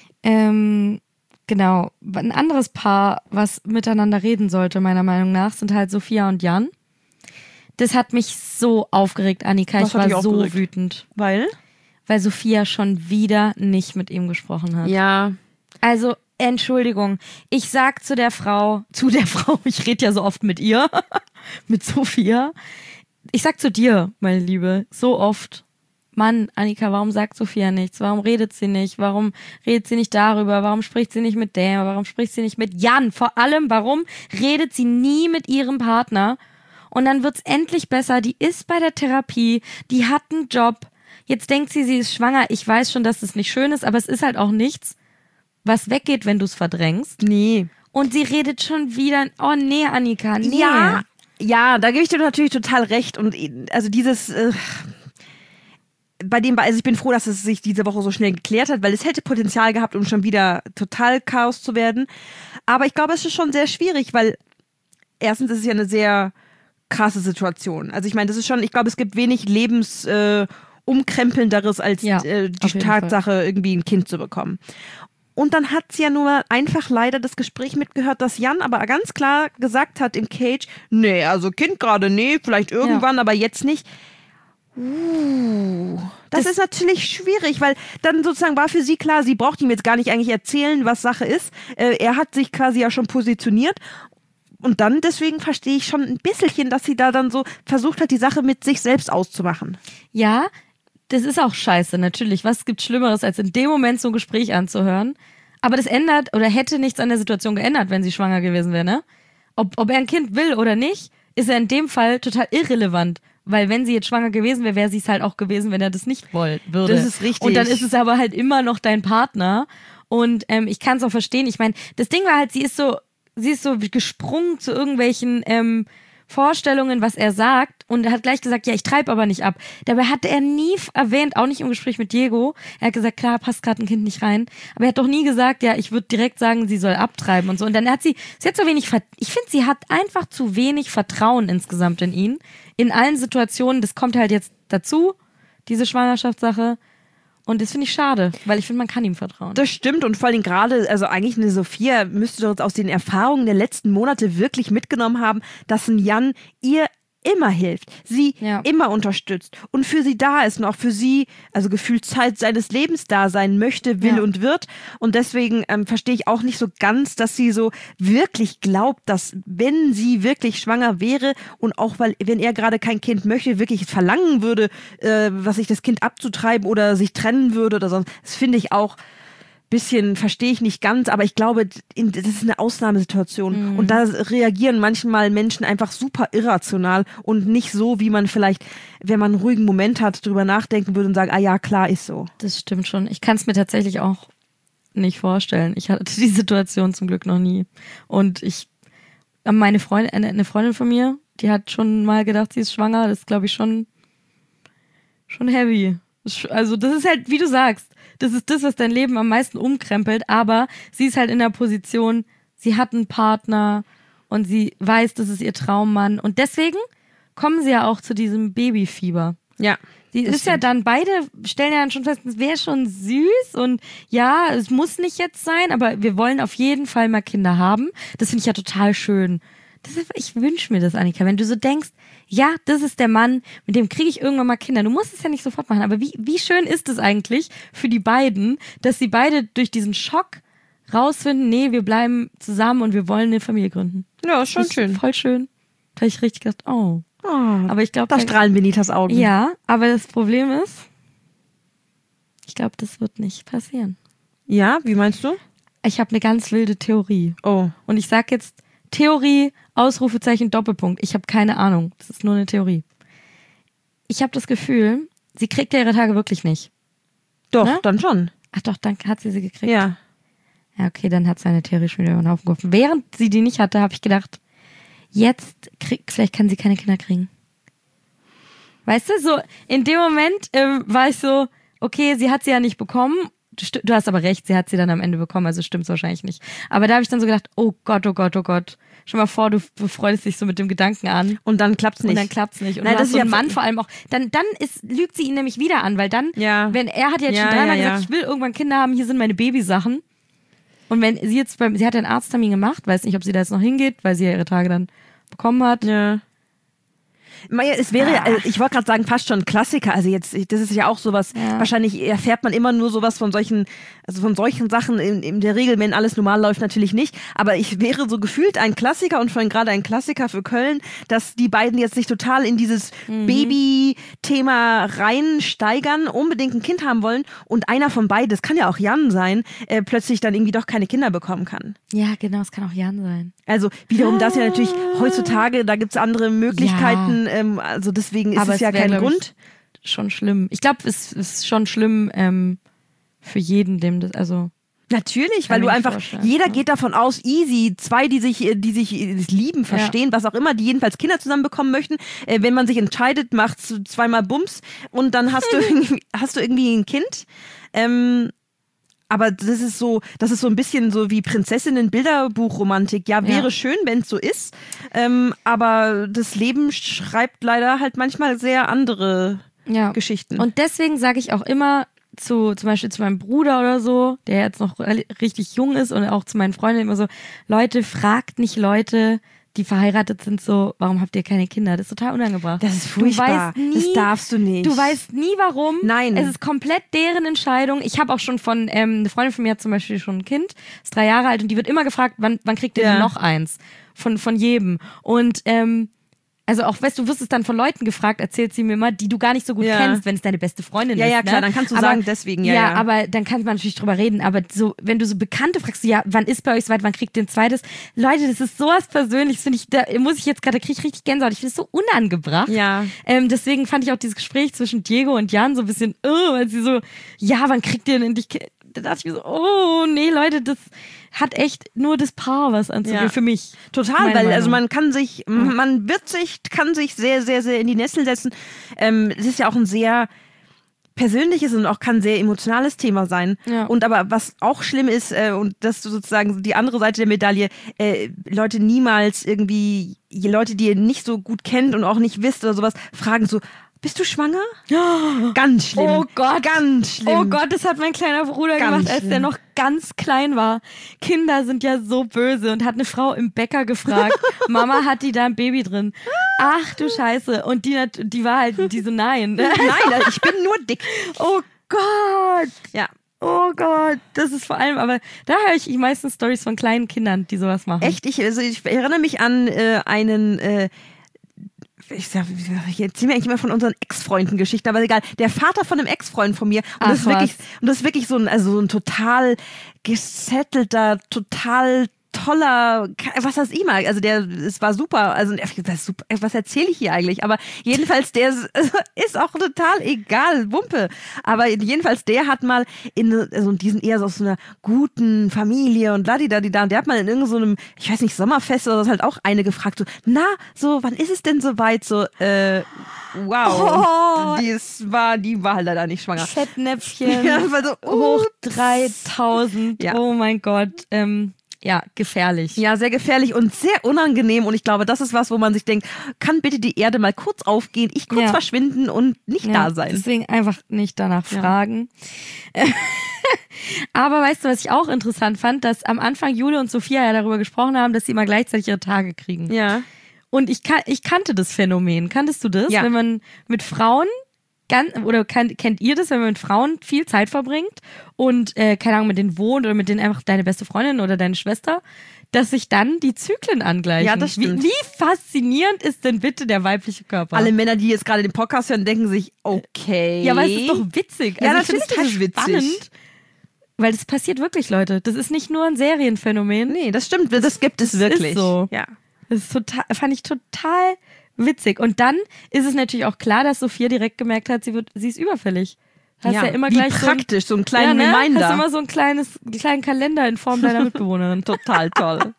Genau. Ein anderes Paar, was miteinander reden sollte, meiner Meinung nach, sind halt Sophia und Jan. Das hat mich so aufgeregt, Annika. Ich war so wütend. Weil? Weil Sophia schon wieder nicht mit ihm gesprochen hat. Ja. Also, Entschuldigung. Ich sag zu der Frau, ich rede ja so oft mit ihr, mit Sophia. Ich sag zu dir, meine Liebe, so oft. Mann, Annika, warum sagt Sophia nichts? Warum redet sie nicht? Warum redet sie nicht darüber? Warum spricht sie nicht mit der? Warum spricht sie nicht mit Jan? Vor allem, warum redet sie nie mit ihrem Partner? Und dann wird's endlich besser. Die ist bei der Therapie, die hat einen Job. Jetzt denkt sie ist schwanger. Ich weiß schon, dass es nicht schön ist, aber es ist halt auch nichts, was weggeht, wenn du es verdrängst. Nee. Und sie redet schon wieder, oh nee, Annika, nee. Ja, da gebe ich dir natürlich total recht. Und also dieses... also ich bin froh, dass es sich diese Woche so schnell geklärt hat, weil es hätte Potenzial gehabt, um schon wieder total Chaos zu werden. Aber ich glaube, es ist schon sehr schwierig, weil erstens ist es ja eine sehr krasse Situation. Also ich meine, das ist schon, ich glaube, es gibt wenig umkrempelnderes als die Tatsache, irgendwie ein Kind zu bekommen. Und dann hat sie ja nur einfach leider das Gespräch mitgehört, dass Jan aber ganz klar gesagt hat im Cage, nee, also Kind gerade, nee, vielleicht irgendwann, aber jetzt nicht. Das ist natürlich schwierig, weil dann sozusagen war für sie klar, sie braucht ihm jetzt gar nicht eigentlich erzählen, was Sache ist. Er hat sich quasi ja schon positioniert. Und dann deswegen verstehe ich schon ein bisschen, dass sie da dann so versucht hat, die Sache mit sich selbst auszumachen. Ja, das ist auch scheiße, natürlich. Was gibt Schlimmeres, als in dem Moment so ein Gespräch anzuhören? Aber das ändert oder hätte nichts an der Situation geändert, wenn sie schwanger gewesen wäre, ne? Ob er ein Kind will oder nicht, ist er in dem Fall total irrelevant. Weil wenn sie jetzt schwanger gewesen wäre, wäre sie es halt auch gewesen, wenn er das nicht würde. Das ist richtig. Und dann ist es aber halt immer noch dein Partner. Und ich kann es auch verstehen. Ich meine, das Ding war halt, sie ist so gesprungen zu irgendwelchen Vorstellungen, was er sagt, und er hat gleich gesagt, ja, ich treibe aber nicht ab. Dabei hatte er nie erwähnt, auch nicht im Gespräch mit Diego, er hat gesagt, klar, passt gerade ein Kind nicht rein, aber er hat doch nie gesagt, ja, ich würde direkt sagen, sie soll abtreiben und so. Und dann hat sie hat so wenig, ich finde, sie hat einfach zu wenig Vertrauen insgesamt in ihn, in allen Situationen. Das kommt halt jetzt dazu, diese Schwangerschaftssache. Und das finde ich schade, weil ich finde, man kann ihm vertrauen. Das stimmt, und vor allem gerade, also eigentlich eine Sophia müsste doch aus den Erfahrungen der letzten Monate wirklich mitgenommen haben, dass ein Jan ihr immer hilft, sie immer unterstützt und für sie da ist und auch für sie, also gefühlt Zeit seines Lebens da sein möchte, will und wird. Und deswegen verstehe ich auch nicht so ganz, dass sie so wirklich glaubt, dass wenn sie wirklich schwanger wäre und auch weil, wenn er gerade kein Kind möchte, wirklich verlangen würde, was sich das Kind abzutreiben oder sich trennen würde oder sonst. Das finde ich auch bisschen, verstehe ich nicht ganz, aber ich glaube, das ist eine Ausnahmesituation. Und da reagieren manchmal Menschen einfach super irrational und nicht so, wie man vielleicht, wenn man einen ruhigen Moment hat, drüber nachdenken würde und sagen, ah ja, klar, ist so. Das stimmt schon. Ich kann es mir tatsächlich auch nicht vorstellen. Ich hatte die Situation zum Glück noch nie. Und eine Freundin von mir, die hat schon mal gedacht, sie ist schwanger. Das ist, glaube ich, schon heavy. Also das ist halt, wie du sagst, das ist das, was dein Leben am meisten umkrempelt, aber sie ist halt in der Position, sie hat einen Partner und sie weiß, das ist ihr Traummann und deswegen kommen sie ja auch zu diesem Babyfieber. Ja. Die ist ja dann, beide stellen ja dann schon fest, es wäre schon süß und ja, es muss nicht jetzt sein, aber wir wollen auf jeden Fall mal Kinder haben. Das finde ich ja total schön. Ich wünsche mir das, Annika, wenn du so denkst, ja, das ist der Mann, mit dem kriege ich irgendwann mal Kinder. Du musst es ja nicht sofort machen, aber wie schön ist es eigentlich für die beiden, dass sie beide durch diesen Schock rausfinden, nee, wir bleiben zusammen und wir wollen eine Familie gründen. Ja, ist schon das schön. Ist voll schön. Da habe ich richtig gedacht, oh. Aber ich glaube, da strahlen Benitas Augen. Ja, aber das Problem ist, ich glaube, das wird nicht passieren. Ja, wie meinst du? Ich habe eine ganz wilde Theorie. Oh. Und ich sag jetzt Theorie, Ausrufezeichen, Doppelpunkt. Ich habe keine Ahnung. Das ist nur eine Theorie. Ich habe das Gefühl, sie kriegt ja ihre Tage wirklich nicht. Doch, ne? Dann schon. Ach doch, dann hat sie gekriegt. Ja. Ja, okay, dann hat seine Theorie schon wieder über den Haufen geworfen. Während sie die nicht hatte, habe ich gedacht, vielleicht kann sie keine Kinder kriegen. Weißt du, so in dem Moment war ich so, okay, sie hat sie ja nicht bekommen. Du hast aber recht, sie hat sie dann am Ende bekommen, also stimmt's wahrscheinlich nicht. Aber da habe ich dann so gedacht, oh Gott, oh Gott, oh Gott. Stell mal vor, du freust dich so mit dem Gedanken an. Und dann klappt's nicht. Und dann klappt's nicht. Und nein, du hast so einen Mann vor allem auch. Dann lügt sie ihn nämlich wieder an, weil dann, wenn er hat jetzt schon dreimal gesagt, ich will irgendwann Kinder haben, hier sind meine Babysachen. Und wenn sie jetzt sie hat einen Arzttermin gemacht, weiß nicht, ob sie da jetzt noch hingeht, weil sie ja ihre Tage dann bekommen hat. Ja. Es wäre, ich wollte gerade sagen, fast schon ein Klassiker. Also jetzt, das ist ja auch sowas, wahrscheinlich erfährt man immer nur sowas von solchen Sachen in der Regel, wenn alles normal läuft, natürlich nicht. Aber ich wäre so gefühlt ein Klassiker und vorhin gerade ein Klassiker für Köln, dass die beiden jetzt sich total in dieses Baby-Thema reinsteigern, unbedingt ein Kind haben wollen und einer von beiden, das kann ja auch Jan sein, plötzlich dann irgendwie doch keine Kinder bekommen kann. Ja, genau, es kann auch Jan sein. Also wiederum das ja natürlich heutzutage, da gibt's andere Möglichkeiten, also deswegen ist es ja kein Grund. Schon schlimm. Ich glaube, es ist schon schlimm für jeden, dem das, also. Natürlich, weil du einfach, jeder geht davon aus, easy, zwei, die sich lieben, verstehen, was auch immer, die jedenfalls Kinder zusammen bekommen möchten. Wenn man sich entscheidet, macht's zweimal Bums und dann hast du irgendwie ein Kind. Aber das ist so ein bisschen so wie Prinzessinnen-Bilderbuch-Romantik. Ja, wäre schön, wenn es so ist. Aber das Leben schreibt leider halt manchmal sehr andere Geschichten. Und deswegen sage ich auch immer zum Beispiel zu meinem Bruder oder so, der jetzt noch richtig jung ist und auch zu meinen Freunden immer so, Leute, fragt nicht Leute, die verheiratet sind, so, warum habt ihr keine Kinder? Das ist total unangebracht. Das ist furchtbar. Das darfst du nicht. Du weißt nie, warum. Nein. Es ist komplett deren Entscheidung. Ich habe auch schon eine Freundin von mir hat zum Beispiel schon ein Kind, ist 3 Jahre alt und die wird immer gefragt, wann kriegt ihr denn noch eins? Von jedem. Und also auch, weißt du, wirst es dann von Leuten gefragt, erzählt sie mir immer, die du gar nicht so gut kennst, wenn es deine beste Freundin ist. Ja, klar, dann kannst du sagen, deswegen, ja. Aber dann kann man natürlich drüber reden, aber so, wenn du so Bekannte fragst, ja, wann ist bei euch soweit, wann kriegt ihr ein zweites? Leute, das ist sowas Persönliches, finde ich, da kriege ich richtig Gänsehaut, ich finde es so unangebracht. Ja. Deswegen fand ich auch dieses Gespräch zwischen Diego und Jan so ein bisschen, weil sie so, ja, wann kriegt ihr denn endlich da dachte ich mir so, oh nee, Leute, das hat echt nur das Paar was anzugehen für mich. Total, weil also man kann sich sehr, sehr, sehr in die Nessel setzen. Es ist ja auch ein sehr persönliches und auch kann sehr emotionales Thema sein. Ja. Und aber was auch schlimm ist, und das sozusagen die andere Seite der Medaille, Leute niemals irgendwie, Leute, die ihr nicht so gut kennt und auch nicht wisst oder sowas, fragen so, Bist du schwanger? Ganz schlimm. Oh Gott. Ganz schlimm. Oh Gott, das hat mein kleiner Bruder gemacht, als der noch ganz klein war. Kinder sind ja so böse und hat eine Frau im Bäcker gefragt. Mama, hat die da ein Baby drin? Ach du Scheiße. Und die war halt, die so, nein. Nein, ich bin nur dick. Oh Gott. Ja. Oh Gott, das ist vor allem, aber da höre ich meistens Storys von kleinen Kindern, die sowas machen. Echt? Ich erinnere mich an einen, ich erzähle mir eigentlich immer von unseren Ex-Freunden Geschichten, aber egal, der Vater von einem Ex-Freund von mir, und das ist wirklich so ein total gesettelter, total toller, was heißt immer, also es war super, also super, was erzähle ich hier eigentlich, aber jedenfalls der ist auch total egal, Wumpe, aber jedenfalls der hat mal die sind eher so aus einer guten Familie und ladidadida, und der hat mal in irgendeinem, ich weiß nicht, Sommerfest oder so halt auch eine gefragt, so, so, wann ist es denn soweit, so, wow, die war halt leider nicht schwanger. Fettnäpfchen, ja, so, hoch 3000, ja. Oh mein Gott, ja, gefährlich. Ja, sehr gefährlich und sehr unangenehm. Und ich glaube, das ist was, wo man sich denkt, kann bitte die Erde mal kurz aufgehen, ich kurz verschwinden und nicht da sein. Deswegen einfach nicht danach fragen. Aber weißt du, was ich auch interessant fand, dass am Anfang Jule und Sophia ja darüber gesprochen haben, dass sie immer gleichzeitig ihre Tage kriegen. Ja. Und ich kannte das Phänomen. Kanntest du das? Ja. Wenn man mit Frauen kennt ihr das, wenn man mit Frauen viel Zeit verbringt und, keine Ahnung, mit denen wohnt oder mit denen einfach deine beste Freundin oder deine Schwester, dass sich dann die Zyklen angleichen? Ja, das stimmt. Wie faszinierend ist denn bitte der weibliche Körper? Alle Männer, die jetzt gerade den Podcast hören, denken sich, okay. Ja, aber es ist doch witzig. Ja, also natürlich ist es witzig. Spannend, weil das passiert wirklich, Leute. Das ist nicht nur ein Serienphänomen. Nee, das stimmt. Das gibt es wirklich. Ist so. Ja. Das ist fand ich total witzig. Und dann ist es natürlich auch klar, dass Sophia direkt gemerkt hat, sie ist überfällig. Hast ja immer gleich praktisch, so einen kleinen Reminder. Hast immer so einen kleinen Kalender in Form deiner Mitbewohnerin. Total toll.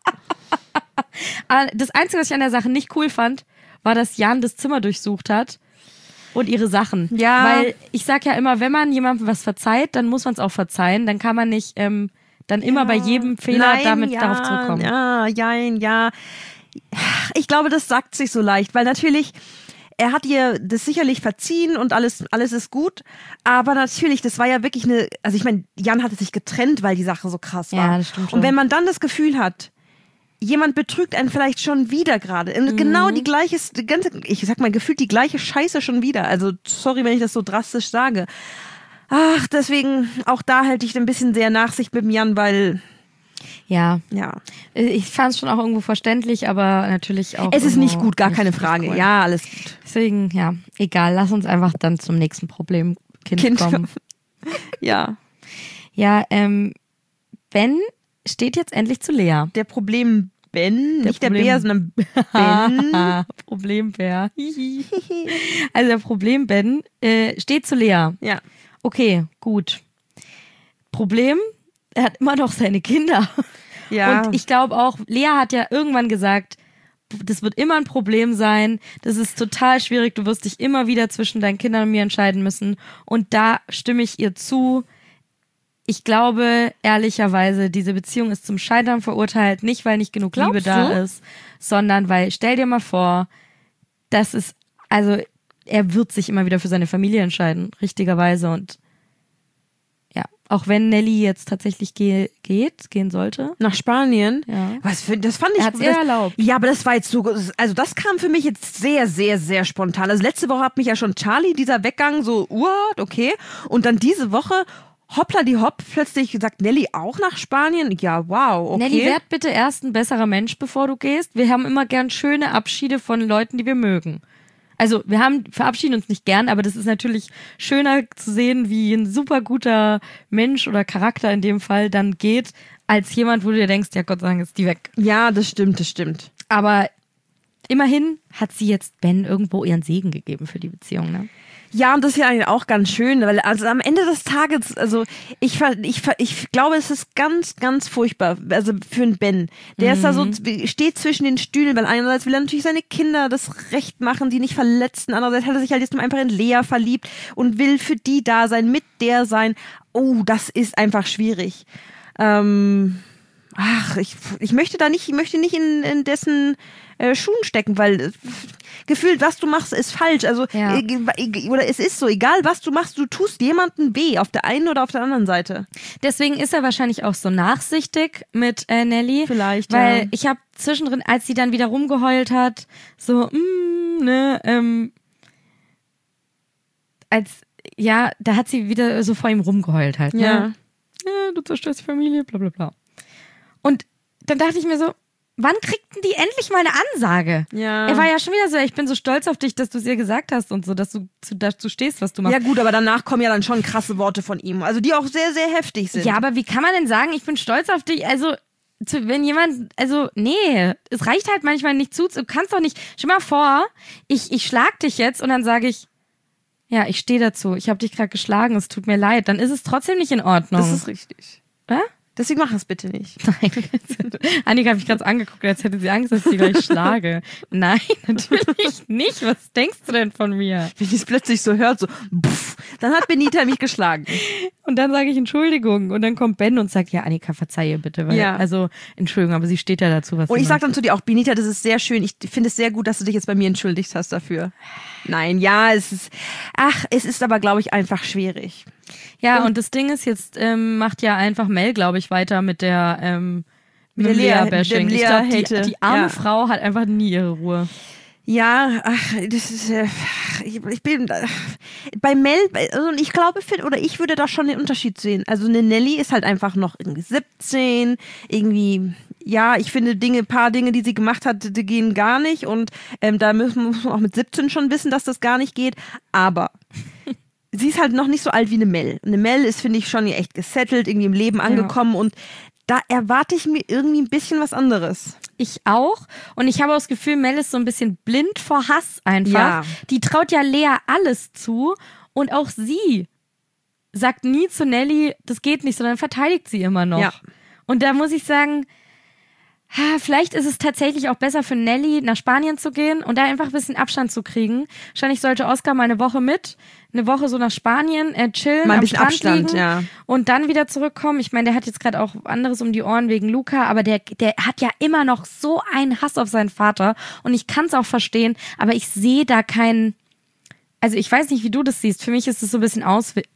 Das Einzige, was ich an der Sache nicht cool fand, war, dass Jan das Zimmer durchsucht hat und ihre Sachen. Ja. Weil ich sag ja immer, wenn man jemandem was verzeiht, dann muss man es auch verzeihen. Dann kann man nicht dann immer bei jedem Fehler darauf zurückkommen. Ja. Ich glaube, das sagt sich so leicht, weil natürlich, er hat ihr das sicherlich verziehen und alles ist gut, aber natürlich, das war ja wirklich also ich meine, Jan hatte sich getrennt, weil die Sache so krass war. Ja, das stimmt schon. Und wenn man dann das Gefühl hat, jemand betrügt einen vielleicht schon wieder gerade, genau die gleiche, ich sag mal, gefühlt die gleiche Scheiße schon wieder, also sorry, wenn ich das so drastisch sage. Ach, deswegen, auch da halte ich ein bisschen sehr Nachsicht mit dem Jan, weil... Ja. Ja. Ich fand es schon auch irgendwo verständlich, aber natürlich auch. Es ist nicht gut, gar keine Frage. Cool. Ja, alles gut. Deswegen, ja, egal. Lass uns einfach dann zum nächsten Problemkind kommen. Ja. Ja, Ben steht jetzt endlich zu Lea. Der Problem Ben, nicht der Bär, sondern Ben. Problembär. Also der Problem Ben steht zu Lea. Ja. Okay, gut. Problem, er hat immer noch seine Kinder. Ja. Und ich glaube auch, Lea hat ja irgendwann gesagt, das wird immer ein Problem sein, das ist total schwierig, du wirst dich immer wieder zwischen deinen Kindern und mir entscheiden müssen. Und da stimme ich ihr zu. Ich glaube, ehrlicherweise, diese Beziehung ist zum Scheitern verurteilt, nicht weil nicht genug Liebe da ist, sondern weil, stell dir mal vor, das ist, also er wird sich immer wieder für seine Familie entscheiden, richtigerweise. Und ja, auch wenn Nelly jetzt tatsächlich gehen sollte. Nach Spanien? Ja. Das fand ich... Er hat es ihr erlaubt. Ja, aber das war jetzt so, also das kam für mich jetzt sehr, sehr, sehr spontan. Also letzte Woche hat mich ja schon Charlie, dieser Weggang, so, what, okay. Und dann diese Woche, hoppla die hopp, plötzlich sagt Nelly auch nach Spanien. Ja, wow, okay. Nelly, werd bitte erst ein besserer Mensch, bevor du gehst. Wir haben immer gern schöne Abschiede von Leuten, die wir mögen. Also wir verabschieden uns nicht gern, aber das ist natürlich schöner zu sehen, wie ein super guter Mensch oder Charakter in dem Fall dann geht, als jemand, wo du dir denkst, ja Gott sei Dank ist die weg. Ja, das stimmt. Aber immerhin hat sie jetzt Ben irgendwo ihren Segen gegeben für die Beziehung, ne? Ja, und das ist ja eigentlich auch ganz schön, weil also am Ende des Tages, also ich glaube, es ist ganz, ganz furchtbar, also für einen Ben. Der ist da so, steht zwischen den Stühlen, weil einerseits will er natürlich seine Kinder das Recht machen, die nicht verletzen, andererseits hat er sich halt jetzt nur einfach in Lea verliebt und will für die da sein, mit der sein. Oh, das ist einfach schwierig. ich möchte nicht in dessen Schuhen stecken, weil gefühlt, was du machst, ist falsch. Also, oder es ist so, egal was du machst, du tust jemandem weh, auf der einen oder auf der anderen Seite. Deswegen ist er wahrscheinlich auch so nachsichtig mit Nelly. Vielleicht, weil ich habe zwischendrin, als sie dann wieder rumgeheult hat, so, da hat sie wieder so vor ihm rumgeheult halt. Ne? Ja, du zerstörst die Familie, bla bla bla. Und dann dachte ich mir so, wann kriegten die endlich mal eine Ansage? Ja. Er war ja schon wieder so, ich bin so stolz auf dich, dass du es ihr gesagt hast und so, dass du dazu stehst, was du machst. Ja gut, aber danach kommen ja dann schon krasse Worte von ihm, also die auch sehr, sehr heftig sind. Ja, aber wie kann man denn sagen, ich bin stolz auf dich, also wenn jemand, nee, es reicht halt manchmal nicht zu, du kannst doch nicht, stell mal vor, ich schlag dich jetzt und dann sage ich, ja, ich stehe dazu, ich habe dich gerade geschlagen, es tut mir leid, dann ist es trotzdem nicht in Ordnung. Das ist richtig. Deswegen mach es bitte nicht. Nein. Annika hat mich gerade angeguckt, als hätte sie Angst, dass ich sie gleich schlage. Nein, natürlich nicht. Was denkst du denn von mir? Wenn ich es plötzlich so hört, so, dann hat Benita mich geschlagen. Und dann sage ich Entschuldigung. Und dann kommt Ben und sagt, ja, Annika, verzeihe bitte. Weil, also, Entschuldigung, aber sie steht ja dazu, was und ich sag dann zu dir auch, Benita, das ist sehr schön. Ich finde es sehr gut, dass du dich jetzt bei mir entschuldigt hast dafür. Nein, ja, es ist aber, glaube ich, einfach schwierig. Ja, und das Ding ist, jetzt macht ja einfach Mel, glaube ich, weiter mit der Lea-Bashing. Ich glaube, die arme Frau hat einfach nie ihre Ruhe. Ja, das ist, ich bin, bei Mel, also ich glaube, ich würde da schon den Unterschied sehen. Also eine Nelly ist halt einfach noch irgendwie 17, irgendwie, ja, ich finde paar Dinge, die sie gemacht hat, die gehen gar nicht und da muss man auch mit 17 schon wissen, dass das gar nicht geht, aber sie ist halt noch nicht so alt wie eine Mel. Eine Mel ist, finde ich, schon echt gesettelt, irgendwie im Leben angekommen und da erwarte ich mir irgendwie ein bisschen was anderes. Ich auch. Und ich habe auch das Gefühl, Mel ist so ein bisschen blind vor Hass einfach. Ja. Die traut ja Lea alles zu und auch sie sagt nie zu Nelly, das geht nicht, sondern verteidigt sie immer noch. Ja. Und da muss ich sagen, vielleicht ist es tatsächlich auch besser für Nelly, nach Spanien zu gehen und da einfach ein bisschen Abstand zu kriegen. Wahrscheinlich sollte Oscar mal eine Woche so nach Spanien chillen, mal ein am bisschen Strand Abstand, liegen ja. und dann wieder zurückkommen. Ich meine, der hat jetzt gerade auch anderes um die Ohren wegen Luca, aber der hat ja immer noch so einen Hass auf seinen Vater und ich kann es auch verstehen, aber ich sehe da keinen, also ich weiß nicht, wie du das siehst. Für mich ist es so ein bisschen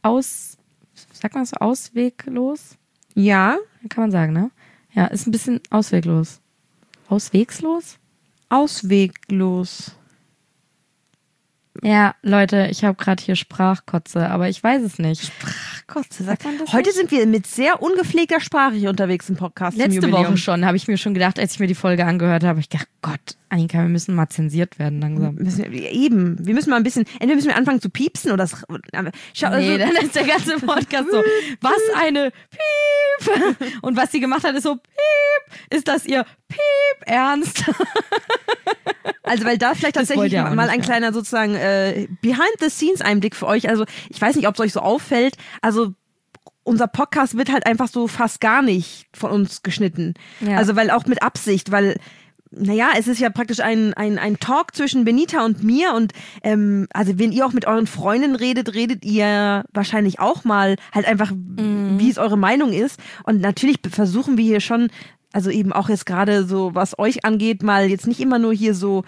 sagt man das so, ausweglos? Ja. Kann man sagen, ne? Ja, ist ein bisschen ausweglos. Auswegslos? Ausweglos. Ja, Leute, ich habe gerade hier Sprachkotze, aber ich weiß es nicht. Sprachkotze, sagt man das? Heute sind wir mit sehr ungepflegter Sprache hier unterwegs im Podcast. Letzte Woche schon, habe ich mir schon gedacht, als ich mir die Folge angehört habe, ich dachte, Gott, Annika, wir müssen mal zensiert werden langsam. Wir müssen mal ein bisschen, entweder müssen wir anfangen zu piepsen oder dann ist der ganze Podcast so, was eine Piep. Und was sie gemacht hat, ist so, Piep. Ist das ihr Piep ernst? Also weil da vielleicht tatsächlich mal ein kleiner sozusagen Behind-the-Scenes-Einblick für euch. Also ich weiß nicht, ob es euch so auffällt. Also unser Podcast wird halt einfach so fast gar nicht von uns geschnitten. Ja. Also weil auch mit Absicht, weil naja, es ist ja praktisch ein Talk zwischen Benita und mir und also wenn ihr auch mit euren Freunden redet ihr wahrscheinlich auch mal halt einfach, wie es eure Meinung ist. Und natürlich versuchen wir hier schon, also eben auch jetzt gerade so, was euch angeht, mal jetzt nicht immer nur hier so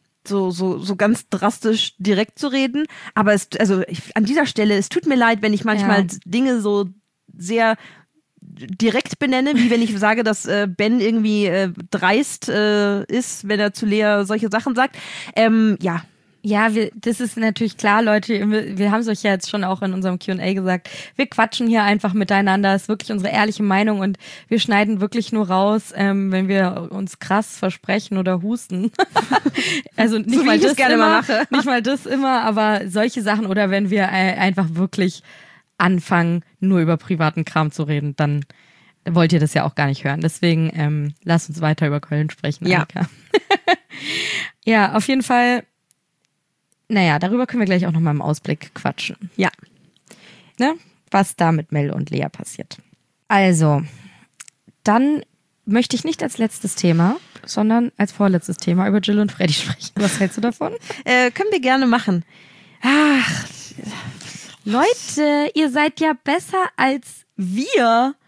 ganz drastisch direkt zu reden. Aber an dieser Stelle, es tut mir leid, wenn ich manchmal Dinge so sehr direkt benenne, wie wenn ich sage, dass Ben irgendwie dreist ist, wenn er zu Lea solche Sachen sagt. Ja. Ja, das ist natürlich klar, Leute, wir haben es euch ja jetzt schon auch in unserem Q&A gesagt, wir quatschen hier einfach miteinander, das ist wirklich unsere ehrliche Meinung und wir schneiden wirklich nur raus, wenn wir uns krass versprechen oder husten. Also nicht so mal das gerne immer, mal mache. Nicht mal das immer, aber solche Sachen oder wenn wir einfach wirklich anfangen, nur über privaten Kram zu reden, dann wollt ihr das ja auch gar nicht hören. Deswegen lasst uns weiter über Köln sprechen, Annika. Ja, auf jeden Fall. Naja, darüber können wir gleich auch nochmal im Ausblick quatschen. Ja. Ne? Was da mit Mel und Lea passiert. Also, dann möchte ich nicht als letztes Thema, sondern als vorletztes Thema über Jill und Freddy sprechen. Was hältst du davon? Können wir gerne machen. Leute, ihr seid ja besser als wir.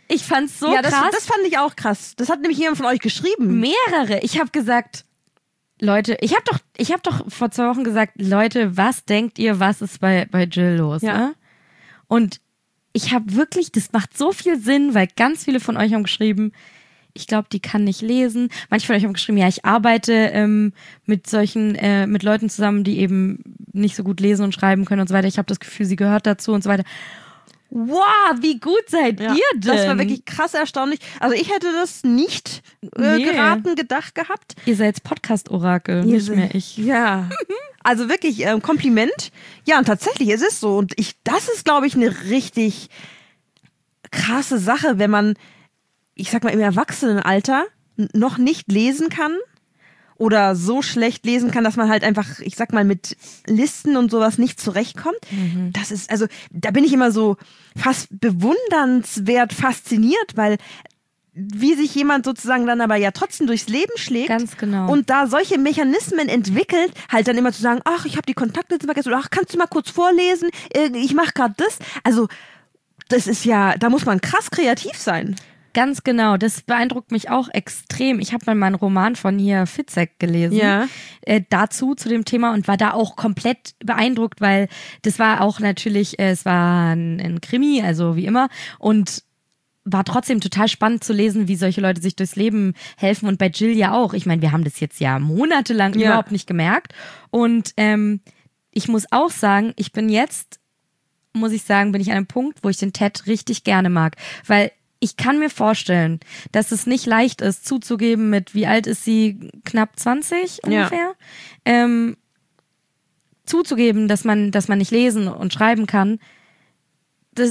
Ich fand's so ja, krass. Das fand ich auch krass. Das hat nämlich jemand von euch geschrieben. Mehrere. Ich habe gesagt, Leute, ich hab doch vor 2 Wochen gesagt, Leute, was denkt ihr, was ist bei Jill los? Ja. Ne? Und ich habe wirklich, das macht so viel Sinn, weil ganz viele von euch haben geschrieben, ich glaube, die kann nicht lesen. Manche von euch haben geschrieben, ja, ich arbeite mit Leuten zusammen, die eben nicht so gut lesen und schreiben können und so weiter. Ich habe das Gefühl, sie gehört dazu und so weiter. Wow, wie gut seid ihr denn? Das war wirklich krass erstaunlich. Also ich hätte das nicht gedacht gehabt. Ihr seid Podcast-Orakel, nicht mehr ich. Ja, also wirklich Kompliment. Ja, und tatsächlich, es ist so. Und das ist, glaube ich, eine richtig krasse Sache, wenn man, ich sag mal, im Erwachsenenalter noch nicht lesen kann oder so schlecht lesen kann, dass man halt einfach, ich sag mal, mit Listen und sowas nicht zurechtkommt. Das ist, also, da bin ich immer so fast bewundernswert fasziniert, weil wie sich jemand sozusagen dann aber ja trotzdem durchs Leben schlägt. Ganz genau. Und da solche Mechanismen entwickelt, halt dann immer zu sagen, ach, ich habe die Kontaktliste vergessen oder ach, kannst du mal kurz vorlesen? Ich mache gerade das. Also, das ist ja, da muss man krass kreativ sein. Ganz genau, das beeindruckt mich auch extrem. Ich habe mal meinen Roman von hier Fitzek gelesen, dazu zu dem Thema und war da auch komplett beeindruckt, weil das war auch natürlich, es war ein Krimi, also wie immer, und war trotzdem total spannend zu lesen, wie solche Leute sich durchs Leben helfen und bei Jill ja auch. Ich meine, wir haben das jetzt ja monatelang überhaupt nicht gemerkt und ich muss auch sagen, bin ich an einem Punkt, wo ich den Ted richtig gerne mag, weil ich kann mir vorstellen, dass es nicht leicht ist, zuzugeben mit, wie alt ist sie? Knapp 20 ungefähr? Ja. Zuzugeben, dass man nicht lesen und schreiben kann, das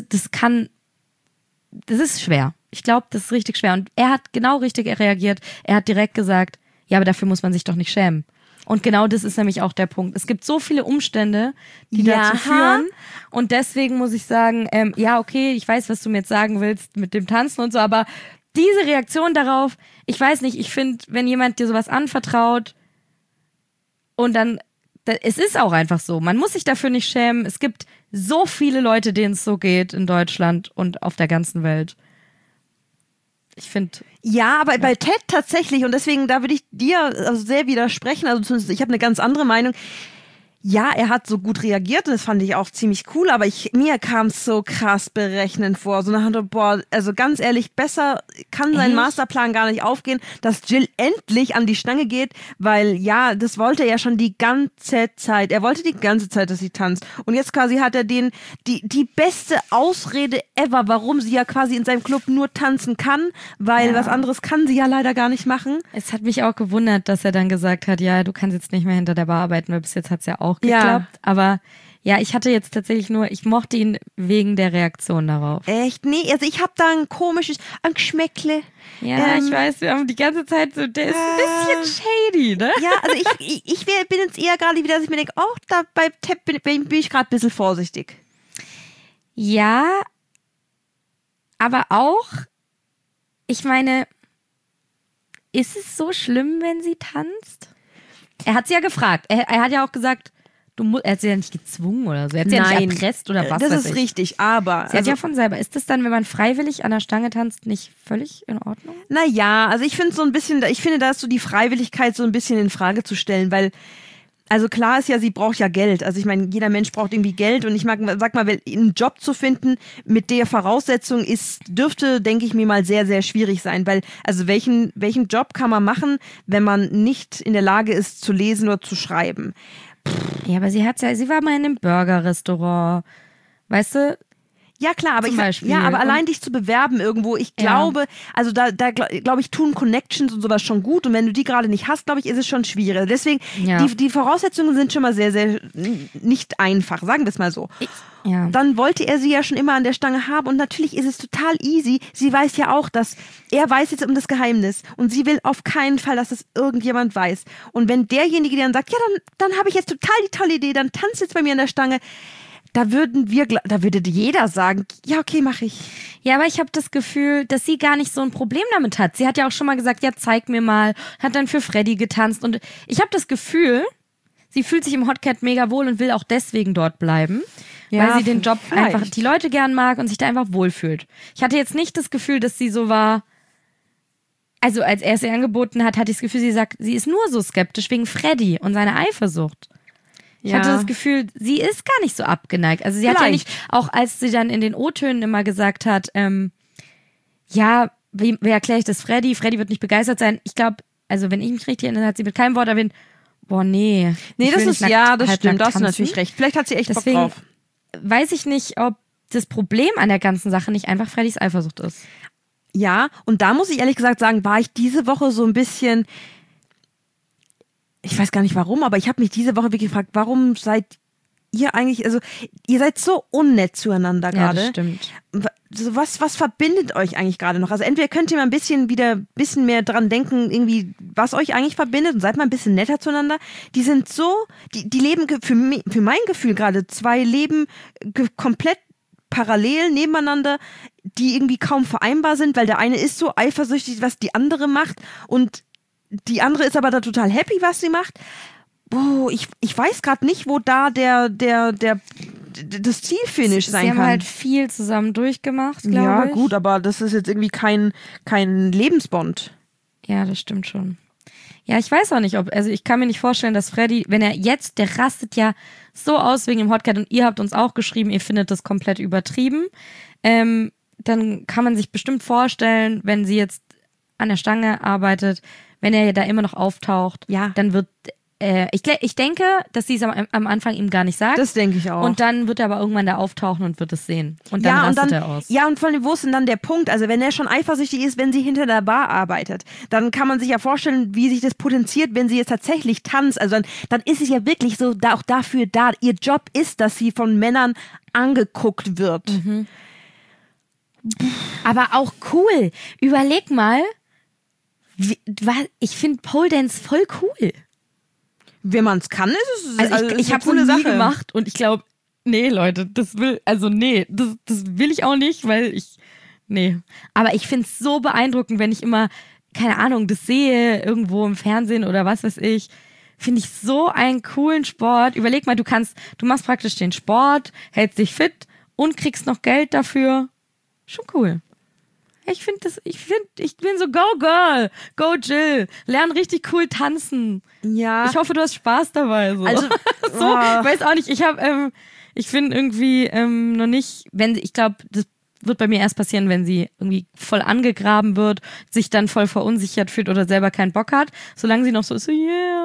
ist schwer. Ich glaube, das ist richtig schwer. Und er hat genau richtig reagiert. Er hat direkt gesagt, ja, aber dafür muss man sich doch nicht schämen. Und genau das ist nämlich auch der Punkt. Es gibt so viele Umstände, die dazu führen. Und deswegen muss ich sagen, ja, okay, ich weiß, was du mir jetzt sagen willst mit dem Tanzen und so, aber diese Reaktion darauf, ich weiß nicht, ich finde, wenn jemand dir sowas anvertraut und dann, es ist auch einfach so, man muss sich dafür nicht schämen. Es gibt so viele Leute, denen es so geht in Deutschland und auf der ganzen Welt. Ich finde. Ja, aber bei Ted tatsächlich, und deswegen, da würde ich dir also sehr widersprechen, also zumindest ich habe eine ganz andere Meinung. Ja, er hat so gut reagiert und das fand ich auch ziemlich cool, aber mir kam es so krass berechnend vor. So nach dem, boah, also ganz ehrlich, besser kann sein Masterplan gar nicht aufgehen, dass Jill endlich an die Stange geht, weil ja, das wollte er schon die ganze Zeit. Er wollte die ganze Zeit, dass sie tanzt. Und jetzt quasi hat er die beste Ausrede ever, warum sie ja quasi in seinem Club nur tanzen kann, weil was anderes kann sie ja leider gar nicht machen. Es hat mich auch gewundert, dass er dann gesagt hat, ja, du kannst jetzt nicht mehr hinter der Bar arbeiten, weil bis jetzt hat's ja auch geklappt, aber ja, ich hatte jetzt tatsächlich ich mochte ihn wegen der Reaktion darauf. Echt? Nee, also ich habe da ein Geschmäckle. Ja, ich weiß, wir haben die ganze Zeit so, der ist ein bisschen shady, ne? Ja, also ich bin jetzt eher gerade wieder, dass ich mir denke, oh, da bei Ted bin ich gerade ein bisschen vorsichtig. Ja, aber auch, ich meine, ist es so schlimm, wenn sie tanzt? Er hat sie ja gefragt. Er hat ja auch gesagt, er hat sie ja nicht gezwungen oder so. Er hat sie ja nicht erpresst oder was. Das ist richtig, aber. Sie hat ja von selber. Ist das dann, wenn man freiwillig an der Stange tanzt, nicht völlig in Ordnung? Naja, also ich finde da ist so die Freiwilligkeit so ein bisschen in Frage zu stellen, weil, also klar ist ja, sie braucht ja Geld. Also ich meine, jeder Mensch braucht irgendwie Geld und sag mal, einen Job zu finden mit der Voraussetzung dürfte, denke ich mir mal, sehr, sehr schwierig sein, weil, also welchen Job kann man machen, wenn man nicht in der Lage ist zu lesen oder zu schreiben? Ja, aber sie war mal in einem Burger-Restaurant, weißt du? Ja klar, aber allein dich zu bewerben irgendwo, ich glaube, also da glaube ich, tun Connections und sowas schon gut und wenn du die gerade nicht hast, glaube ich, ist es schon schwierig. Deswegen, die Voraussetzungen sind schon mal sehr, sehr nicht einfach, sagen wir es mal so. Dann wollte er sie ja schon immer an der Stange haben und natürlich ist es total easy. Sie weiß ja auch, dass er weiß jetzt um das Geheimnis und sie will auf keinen Fall, dass das irgendjemand weiß. Und wenn derjenige dann sagt, ja, dann habe ich jetzt total die tolle Idee, dann tanzt jetzt bei mir an der Stange, da würde jeder sagen, ja, okay, mache ich. Ja, aber ich habe das Gefühl, dass sie gar nicht so ein Problem damit hat. Sie hat ja auch schon mal gesagt, ja, zeig mir mal, hat dann für Freddy getanzt und ich habe das Gefühl, sie fühlt sich im Hotcat mega wohl und will auch deswegen dort bleiben. weil sie den Job einfach, die Leute gern mag und sich da einfach wohlfühlt. Ich hatte jetzt nicht das Gefühl, dass sie so war, also als er es ihr angeboten hat, hatte ich das Gefühl, sie sagt, sie ist nur so skeptisch wegen Freddy und seiner Eifersucht. Ich hatte das Gefühl, sie ist gar nicht so abgeneigt. Also sie hat ja nicht, auch als sie dann in den O-Tönen immer gesagt hat, wie erkläre ich das Freddy? Freddy wird nicht begeistert sein. Ich glaube, also wenn ich mich richtig erinnere, hat sie mit keinem Wort erwähnt, boah, nee. Nee, das ist, das stimmt, da hast du natürlich recht. Vielleicht hat sie echt Bock drauf. Weiß ich nicht, ob das Problem an der ganzen Sache nicht einfach Freddys Eifersucht ist. Ja, und da muss ich ehrlich gesagt sagen, war ich diese Woche so ein bisschen, ich weiß gar nicht warum, aber ich habe mich diese Woche wirklich gefragt, warum seid ihr eigentlich, also ihr seid so unnett zueinander gerade. Ja, das stimmt. Was verbindet euch eigentlich gerade noch? Also entweder könnt ihr mal ein bisschen mehr dran denken, irgendwie, was euch eigentlich verbindet und seid mal ein bisschen netter zueinander. Die sind so, die leben für mein Gefühl gerade, zwei Leben komplett parallel nebeneinander, die irgendwie kaum vereinbar sind, weil der eine ist so eifersüchtig, was die andere macht und die andere ist aber da total happy, was sie macht. Boah, ich weiß gerade nicht, wo da das Zielfinish sein kann. Sie haben halt viel zusammen durchgemacht, glaube ich. Ja, gut, aber das ist jetzt irgendwie kein Lebensbond. Ja, das stimmt schon. Ja, ich weiß auch nicht, also ich kann mir nicht vorstellen, dass Freddy, wenn er jetzt, der rastet ja so aus wegen dem Hotcat und ihr habt uns auch geschrieben, ihr findet das komplett übertrieben, dann kann man sich bestimmt vorstellen, wenn sie jetzt an der Stange arbeitet, wenn er da immer noch auftaucht, dann wird ich denke, dass sie es am Anfang ihm gar nicht sagt. Das denke ich auch. Und dann wird er aber irgendwann da auftauchen und wird es sehen. Und dann rastet er aus. Ja, und vor allem, wo ist denn dann der Punkt? Also wenn er schon eifersüchtig ist, wenn sie hinter der Bar arbeitet, dann kann man sich ja vorstellen, wie sich das potenziert, wenn sie jetzt tatsächlich tanzt. Also dann ist es ja wirklich so, auch dafür da. Ihr Job ist, dass sie von Männern angeguckt wird. Mhm. Aber auch cool. Überleg mal, ich finde Pole Dance voll cool. Wenn man es kann, ist es also ich habe es nie gemacht und ich glaube, nee, Leute, das will ich auch nicht, weil aber ich finde es so beeindruckend, wenn ich immer, keine Ahnung, das sehe irgendwo im Fernsehen oder was weiß ich, finde ich so einen coolen Sport. Überleg mal, du machst praktisch den Sport, hältst dich fit und kriegst noch Geld dafür. Schon cool. Ich bin so, go Girl, go Jill, lern richtig cool tanzen. Ja. Ich hoffe, du hast Spaß dabei. So. Also, ich weiß auch nicht, ich finde irgendwie noch nicht, ich glaube, das wird bei mir erst passieren, wenn sie irgendwie voll angegraben wird, sich dann voll verunsichert fühlt oder selber keinen Bock hat. Solange sie noch so ist,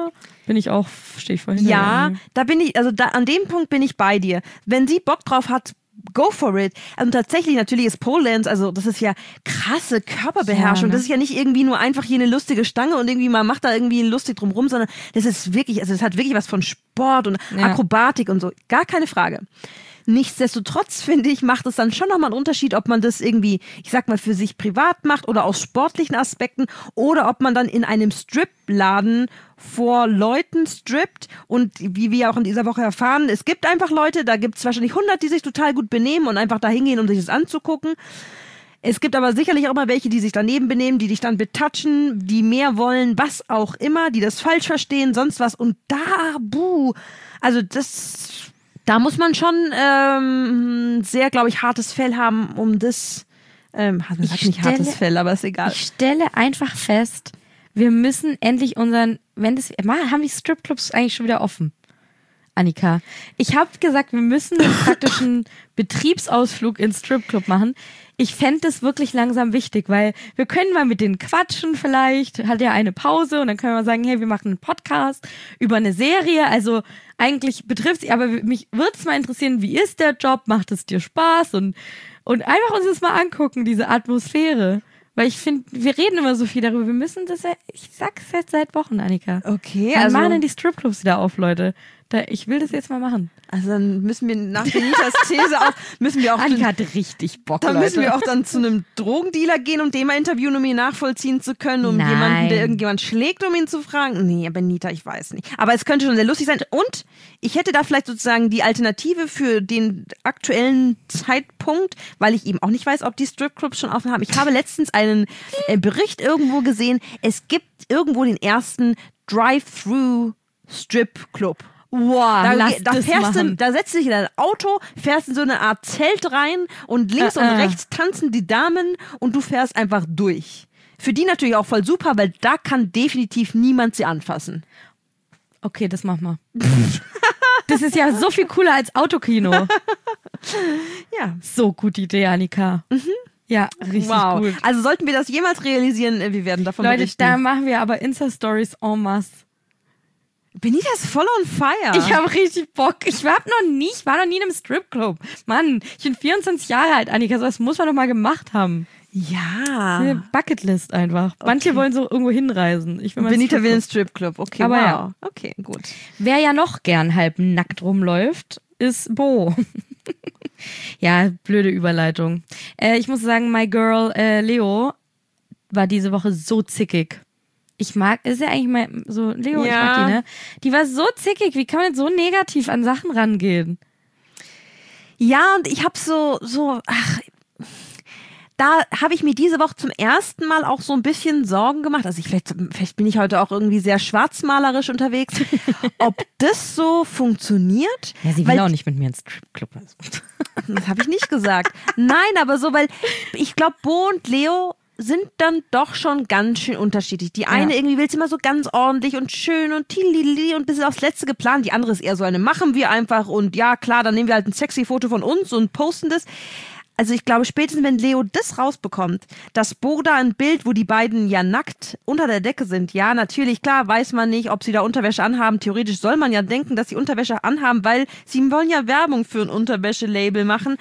stehe ich voll hinter. Ja, an dem Punkt bin ich bei dir. Wenn sie Bock drauf hat, go for it. Und tatsächlich, natürlich ist Pole Dance, also das ist ja krasse Körperbeherrschung. Das ist ja nicht irgendwie nur einfach hier eine lustige Stange und irgendwie man macht da irgendwie lustig drumrum, sondern das ist wirklich, also das hat wirklich was von Sport und Akrobatik und so. Gar keine Frage. Nichtsdestotrotz, finde ich, macht es dann schon nochmal einen Unterschied, ob man das irgendwie, ich sag mal, für sich privat macht oder aus sportlichen Aspekten oder ob man dann in einem Strip-Laden vor Leuten strippt und wie wir auch in dieser Woche erfahren, es gibt einfach Leute, da gibt es wahrscheinlich 100, die sich total gut benehmen und einfach da hingehen, um sich das anzugucken. Es gibt aber sicherlich auch mal welche, die sich daneben benehmen, die dich dann betatschen, die mehr wollen, was auch immer, die das falsch verstehen, sonst was und also da muss man schon sehr, glaube ich, hartes Fell haben, um das, hartes Fell, aber ist egal. Ich stelle einfach fest, wir müssen endlich haben die Stripclubs eigentlich schon wieder offen? Annika, ich habe gesagt, wir müssen einen praktischen Betriebsausflug ins Stripclub machen. Ich fände das wirklich langsam wichtig, weil wir können mal mit denen quatschen vielleicht, hat ja eine Pause und dann können wir mal sagen, hey, wir machen einen Podcast über eine Serie, also eigentlich betrifft sie, aber mich würde es mal interessieren, wie ist der Job, macht es dir Spaß und einfach uns das mal angucken, diese Atmosphäre. Weil ich finde, wir reden immer so viel darüber, wir müssen das ich sag's jetzt seit Wochen, Annika. Okay, also machen die Stripclubs wieder auf, Leute. Ich will das jetzt mal machen. Also dann müssen wir nach Benitas These auch Annika hat richtig Bock, Dann Leute. müssen wir auch dann zu einem Drogendealer gehen, um den mal interviewen, um ihn nachvollziehen zu können, um jemanden, der irgendjemand schlägt, um ihn zu fragen. Nee, Benita, ich weiß nicht. Aber es könnte schon sehr lustig sein. Und ich hätte da vielleicht sozusagen die Alternative für den aktuellen Zeitpunkt, weil ich eben auch nicht weiß, ob die Stripclubs schon offen haben. Ich habe letztens einen Bericht irgendwo gesehen, es gibt irgendwo den ersten Drive-Thru Strip-Club. Wow, da setzt du dich in dein Auto, fährst in so eine Art Zelt rein und links und rechts tanzen die Damen und du fährst einfach durch. Für die natürlich auch voll super, weil da kann definitiv niemand sie anfassen. Okay, das machen wir. Das ist ja so viel cooler als Autokino. Ja. So gute Idee, Annika. Mhm. Ja, richtig gut. Also sollten wir das jemals realisieren, wir werden davon berichten. Leute, da machen wir aber Insta-Stories en masse. Bin ich das voll on fire? Ich habe richtig Bock. Ich war noch nie in einem Stripclub. Mann, ich bin 24 Jahre alt, Annika. So was muss man doch mal gemacht haben. Ja. Eine Bucketlist einfach. Okay. Manche wollen so irgendwo hinreisen. Benita will einen Stripclub. Okay, aber wow. Ja. Okay, gut. Wer ja noch gern halb nackt rumläuft, ist Bo. Ja, blöde Überleitung. Ich muss sagen, my girl Leo war diese Woche so zickig. Ist ja eigentlich mal so, Leo, ich mag die, ne? Die war so zickig. Wie kann man so negativ an Sachen rangehen? Ja, und ich habe da habe ich mir diese Woche zum ersten Mal auch so ein bisschen Sorgen gemacht. Also vielleicht bin ich heute auch irgendwie sehr schwarzmalerisch unterwegs, ob das so funktioniert. Ja, sie will auch nicht mit mir ins Stripclub. Das habe ich nicht gesagt. Nein, aber so, weil ich glaube, Bo und Leo sind dann doch schon ganz schön unterschiedlich. Die eine irgendwie will es immer so ganz ordentlich und schön und tilili und bis aufs Letzte geplant. Die andere ist eher so eine, machen wir einfach und ja, klar, dann nehmen wir halt ein sexy Foto von uns und posten das. Also ich glaube, spätestens wenn Leo das rausbekommt, dass Bo da ein Bild, wo die beiden ja nackt unter der Decke sind, ja, natürlich, klar, weiß man nicht, ob sie da Unterwäsche anhaben. Theoretisch soll man ja denken, dass sie Unterwäsche anhaben, weil sie wollen ja Werbung für ein Unterwäschelabel machen.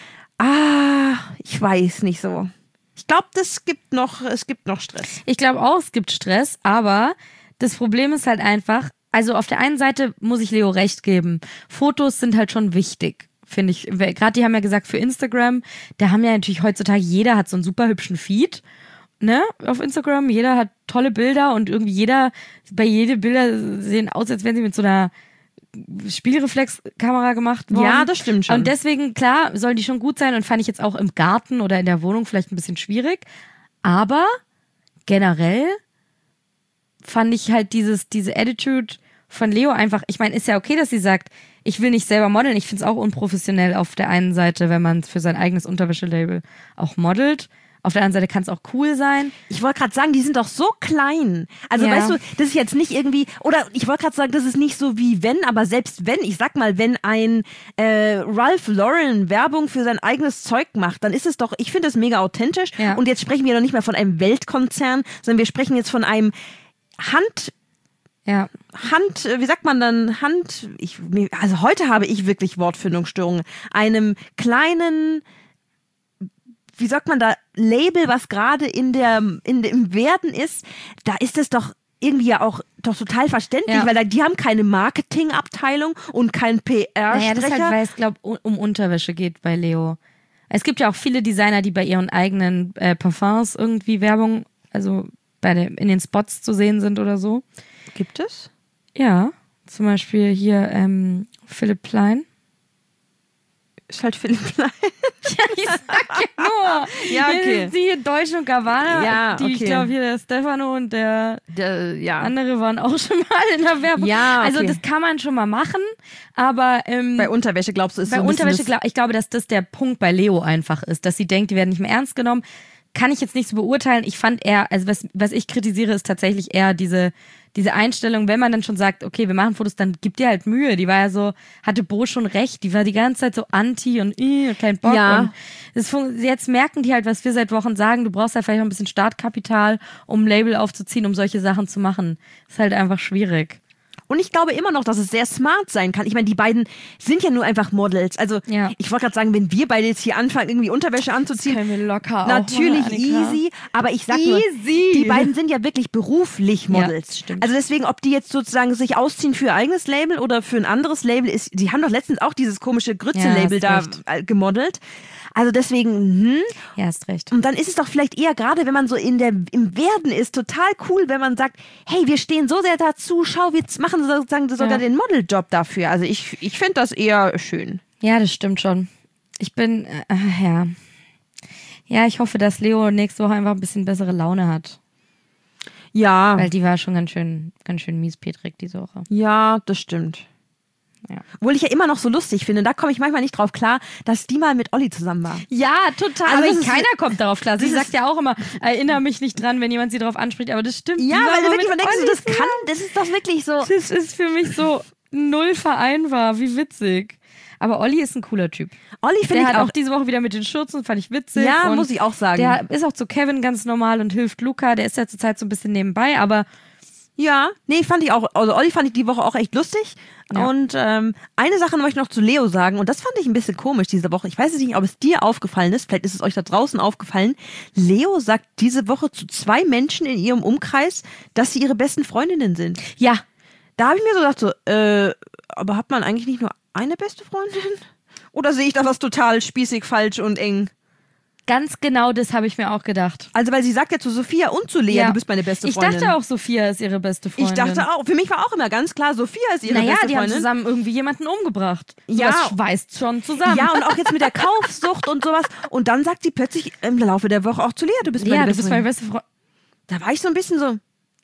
Ich weiß nicht so. Ich glaube, es gibt noch Stress. Ich glaube auch, es gibt Stress, aber das Problem ist halt einfach, also auf der einen Seite muss ich Leo recht geben, Fotos sind halt schon wichtig. Finde ich, gerade die haben ja gesagt für Instagram, da haben ja natürlich heutzutage, jeder hat so einen super hübschen Feed, ne, auf Instagram, jeder hat tolle Bilder und irgendwie bei jede Bilder sehen aus, als wenn sie mit so einer Spiegelreflexkamera gemacht worden. Ja, das stimmt schon. Und deswegen, klar, sollen die schon gut sein und fand ich jetzt auch im Garten oder in der Wohnung vielleicht ein bisschen schwierig, aber generell fand ich halt diese Attitude von Leo einfach, ich meine, ist ja okay, dass sie sagt, ich will nicht selber modeln. Ich finde es auch unprofessionell auf der einen Seite, wenn man für sein eigenes Unterwäschelabel auch modelt. Auf der anderen Seite kann es auch cool sein. Ich wollte gerade sagen, die sind doch so klein. Also weißt du, das ist jetzt nicht irgendwie, oder ich wollte gerade sagen, das ist nicht so wie wenn, aber selbst wenn, ich sag mal, wenn ein Ralph Lauren Werbung für sein eigenes Zeug macht, dann ist es doch, ich finde das mega authentisch. Ja. Und jetzt sprechen wir doch nicht mehr von einem Weltkonzern, sondern wir sprechen jetzt von einem wie sagt man dann, also heute habe ich wirklich Wortfindungsstörungen, einem kleinen, wie sagt man da, Label, was gerade im Werden ist, da ist es doch irgendwie ja auch doch total verständlich, weil die haben keine Marketingabteilung und keinen PR-Sprecher. Naja, das ist halt, weil es, glaube ich, um Unterwäsche geht bei Leo. Es gibt ja auch viele Designer, die bei ihren eigenen Parfums irgendwie Werbung, also in den Spots zu sehen sind oder so. Gibt es? Ja, zum Beispiel hier Philipp Plein. Ist halt Philipp Plein. Ja, ich sag ja nur. Ja, okay. Die Deutsche und Gabbana, ja, okay. Ich glaube hier der Stefano und der andere waren auch schon mal in der Werbung. Ja, okay. Also das kann man schon mal machen, aber bei Unterwäsche glaubst du, ist bei so Unterwäsche ich glaube, dass das der Punkt bei Leo einfach ist, dass sie denkt, die werden nicht mehr ernst genommen. Kann ich jetzt nicht so beurteilen. Ich fand eher, also was ich kritisiere, ist tatsächlich eher diese Einstellung, wenn man dann schon sagt, okay, wir machen Fotos, dann gib dir halt Mühe. Die war ja so, hatte Bo schon recht, die war die ganze Zeit so anti und kein Bock. Ja. Und jetzt merken die halt, was wir seit Wochen sagen, du brauchst ja vielleicht noch ein bisschen Startkapital, um ein Label aufzuziehen, um solche Sachen zu machen. Ist halt einfach schwierig. Und ich glaube immer noch, dass es sehr smart sein kann. Ich meine, die beiden sind ja nur einfach Models. Also ich wollte gerade sagen, wenn wir beide jetzt hier anfangen, irgendwie Unterwäsche anzuziehen, das können wir locker natürlich auch machen, easy. Aber ich sag nur, die beiden sind ja wirklich beruflich Models. Ja, stimmt. Also deswegen, ob die jetzt sozusagen sich ausziehen für ihr eigenes Label oder für ein anderes Label, die haben doch letztens auch dieses komische Grütze-Label da gemodelt. Also deswegen, Ja, hast recht. Und dann ist es doch vielleicht eher, gerade wenn man so im Werden ist, total cool, wenn man sagt, hey, wir stehen so sehr dazu, schau, wir machen sozusagen sogar den Modeljob dafür. Also ich finde das eher schön. Ja, das stimmt schon. Ich bin, Ja, ich hoffe, dass Leo nächste Woche einfach ein bisschen bessere Laune hat. Ja. Weil die war schon ganz schön miespetrig diese Woche. Ja, das stimmt. Ja. Obwohl ich ja immer noch so lustig finde, da komme ich manchmal nicht drauf klar, dass die mal mit Olli zusammen war. Ja, total. Also Aber keiner kommt darauf klar. Sie sagt ja auch immer, erinnere mich nicht dran, wenn jemand sie darauf anspricht. Aber das stimmt. Ja, weil du wirklich mal denkst, das ist doch wirklich so. Das ist für mich so null vereinbar. Wie witzig. Aber Olli ist ein cooler Typ. Olli finde ich hat auch diese Woche wieder mit den Schürzen, fand ich witzig. Ja, und muss ich auch sagen. Der ist auch zu Kevin ganz normal und hilft Luca. Der ist ja zurzeit so ein bisschen nebenbei, aber ja, nee, fand ich auch, also Olli fand ich die Woche auch echt lustig. Ja. Und eine Sache möchte ich noch zu Leo sagen, und das fand ich ein bisschen komisch diese Woche. Ich weiß jetzt nicht, ob es dir aufgefallen ist, vielleicht ist es euch da draußen aufgefallen. Leo sagt diese Woche zu 2 Menschen in ihrem Umkreis, dass sie ihre besten Freundinnen sind. Ja. Da habe ich mir so gedacht, aber hat man eigentlich nicht nur eine beste Freundin? Oder sehe ich da was total spießig, falsch und eng? Ganz genau das habe ich mir auch gedacht. Also, weil sie sagt ja zu Sophia und zu Lea, du bist meine beste Freundin. Ich dachte auch, Sophia ist ihre beste Freundin. Ich dachte auch, für mich war auch immer ganz klar, Sophia ist ihre beste Freundin. Die haben zusammen irgendwie jemanden umgebracht. Ja. Das schweißt schon zusammen. Ja, und auch jetzt mit der Kaufsucht und sowas. Und dann sagt sie plötzlich im Laufe der Woche auch zu Lea, du bist meine beste Freundin. Da war ich so ein bisschen so,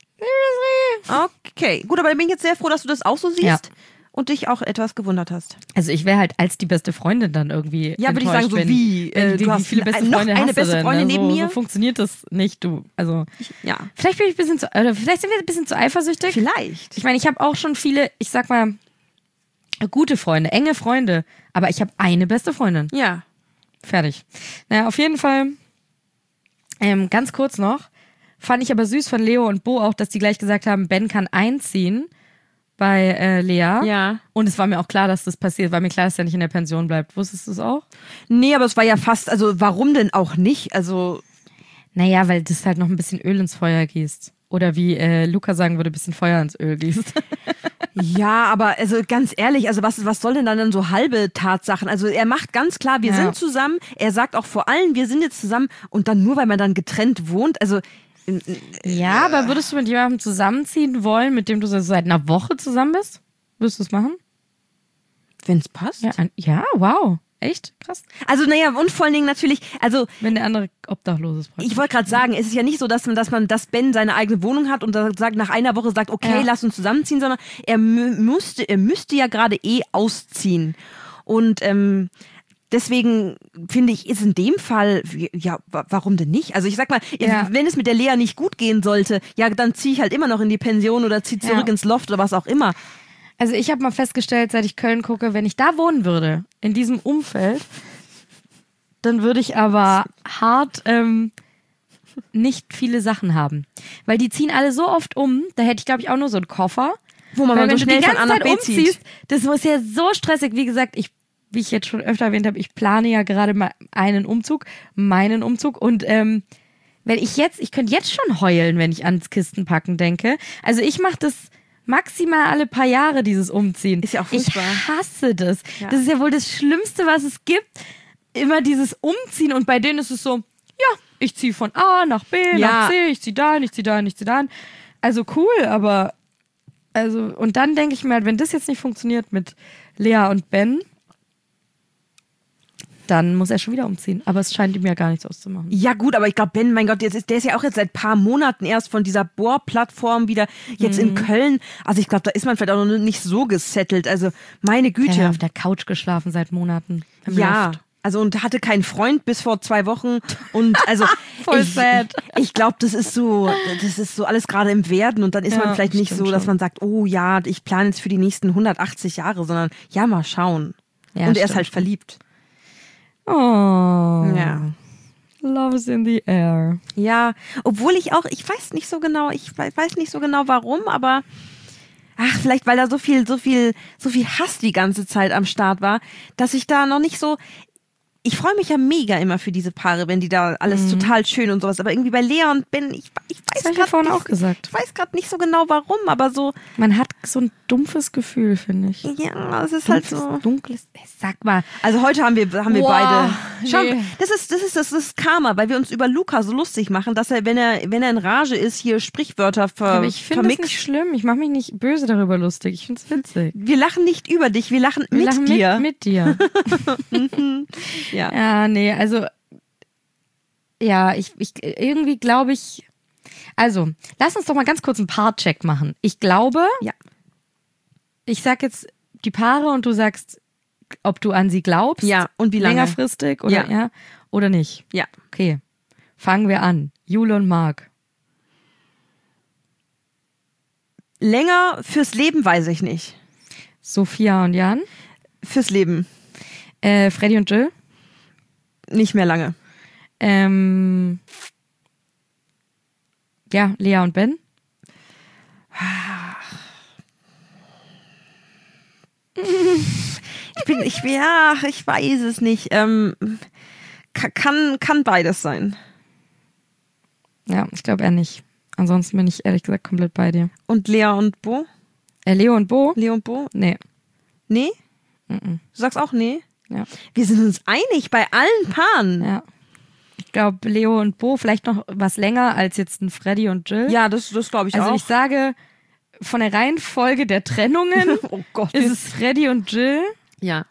okay, gut, aber dann bin ich jetzt sehr froh, dass du das auch so siehst. Ja. Und dich auch etwas gewundert hast. Also ich wäre halt als die beste Freundin dann irgendwie ja, würde ich sagen, so wie du hast viele beste Freunde noch eine beste Freundin neben mir. So funktioniert das nicht, du. Also ja. Vielleicht bin ich vielleicht sind wir ein bisschen zu eifersüchtig. Vielleicht. Ich meine, ich habe auch schon viele, ich sag mal, gute Freunde, enge Freunde, aber ich habe eine beste Freundin. Ja. Fertig. Naja, auf jeden Fall, ganz kurz noch, fand ich aber süß von Leo und Bo auch, dass die gleich gesagt haben, Ben kann einziehen bei Lea. Ja. Und es war mir auch klar, dass das passiert. War mir klar, dass er nicht in der Pension bleibt. Wusstest du es auch? Nee, aber es war ja fast, also warum denn auch nicht? Also naja, weil das halt noch ein bisschen Öl ins Feuer gießt. Oder wie Luca sagen würde, ein bisschen Feuer ins Öl gießt. Ja, aber also ganz ehrlich, also was soll denn dann so halbe Tatsachen? Also er macht ganz klar, wir sind zusammen. Er sagt auch vor allem, wir sind jetzt zusammen. Und dann nur, weil man dann getrennt wohnt, also ja, aber würdest du mit jemandem zusammenziehen wollen, mit dem du seit einer Woche zusammen bist? Würdest du es machen? Wenn es passt? Ja, wow. Echt? Krass. Also, naja, und vor allen Dingen natürlich, also wenn der andere obdachlos ist. Ich wollte gerade sagen, es ist ja nicht so, dass Ben seine eigene Wohnung hat und sagt, nach einer Woche sagt, okay, lass uns zusammenziehen, sondern er müsste ja gerade ausziehen. Und deswegen finde ich, ist in dem Fall, ja, warum denn nicht? Also ich sag mal, wenn es mit der Lea nicht gut gehen sollte, ja, dann ziehe ich halt immer noch in die Pension oder ziehe zurück ins Loft oder was auch immer. Also ich habe mal festgestellt, seit ich Köln gucke, wenn ich da wohnen würde, in diesem Umfeld, dann würde ich aber hart nicht viele Sachen haben. Weil die ziehen alle so oft um, da hätte ich, glaube ich, auch nur so einen Koffer. Wo man mal so schnell von A nach B zieht. Das muss ja so stressig. Wie gesagt, wie ich jetzt schon öfter erwähnt habe, ich plane ja gerade mal meinen Umzug. Und ich könnte jetzt schon heulen, wenn ich ans Kistenpacken denke. Also ich mache das maximal alle paar Jahre, dieses Umziehen. Ist ja auch furchtbar. Ich hasse das. Ja. Das ist ja wohl das Schlimmste, was es gibt. Immer dieses Umziehen. Und bei denen ist es so, ja, ich ziehe von A nach B, nach C, ich ziehe dahin, ich ziehe dahin, ich ziehe dahin. Also cool, aber und dann denke ich mir halt, wenn das jetzt nicht funktioniert mit Lea und Ben, dann muss er schon wieder umziehen. Aber es scheint ihm ja gar nichts auszumachen. Ja gut, aber ich glaube, Ben, mein Gott, der ist ja auch jetzt seit ein paar Monaten erst von dieser Bohrplattform wieder jetzt in Köln. Also ich glaube, da ist man vielleicht auch noch nicht so gesettelt. Also meine Güte. Er hat auf der Couch geschlafen seit Monaten. Ja, Loft. Also und hatte keinen Freund bis vor 2 Wochen. Und also voll sad. Ich glaube, das ist so alles gerade im Werden. Und dann ist man vielleicht nicht so, dass man sagt, oh ja, ich plane jetzt für die nächsten 180 Jahre, sondern ja, mal schauen. Ja, und er ist halt verliebt. Oh. Ja. Love is in the air. Ja, obwohl ich weiß nicht so genau warum, aber vielleicht weil da so viel Hass die ganze Zeit am Start war, dass ich da noch nicht so. Ich freue mich ja mega immer für diese Paare, wenn die da alles total schön und sowas. Aber irgendwie bei Lea und Ben, ich weiß gerade nicht so genau warum, aber so. Man hat so ein dumpfes Gefühl, finde ich. Ja, es ist halt so. Dunkles. Sag mal. Also heute haben wir beide. Schau, das ist Karma, weil wir uns über Luca so lustig machen, dass er, wenn er in Rage ist, hier Sprichwörter aber ich finde das nicht schlimm. Ich mache mich nicht böse darüber lustig. Ich finde es witzig. Wir lachen nicht über dich, wir lachen mit dir. Mit dir. Ja, nee, also ja, ich irgendwie glaube ich, also lass uns doch mal ganz kurz einen Part-Check machen. Ich glaube, ich sag jetzt die Paare und du sagst, ob du an sie glaubst. Ja, und wie lange? Längerfristig oder, oder nicht. Ja. Okay, fangen wir an. Jule und Marc. Länger fürs Leben weiß ich nicht. Sophia und Jan. Fürs Leben. Freddy und Jill. Nicht mehr lange. Ja, Lea und Ben. Ich weiß es nicht. Kann beides sein. Ja, ich glaube eher nicht. Ansonsten bin ich ehrlich gesagt komplett bei dir. Und Lea und Bo? Leo und Bo? Leo und Bo? Nee. Nee? Mhm. Du sagst auch nee? Ja. Wir sind uns einig bei allen Paaren. Ja. Ich glaube, Leo und Bo vielleicht noch was länger als jetzt ein Freddy und Jill. Ja, das glaube ich auch. Also ich sage, von der Reihenfolge der Trennungen oh Gott, ist es Freddy und Jill. Ja.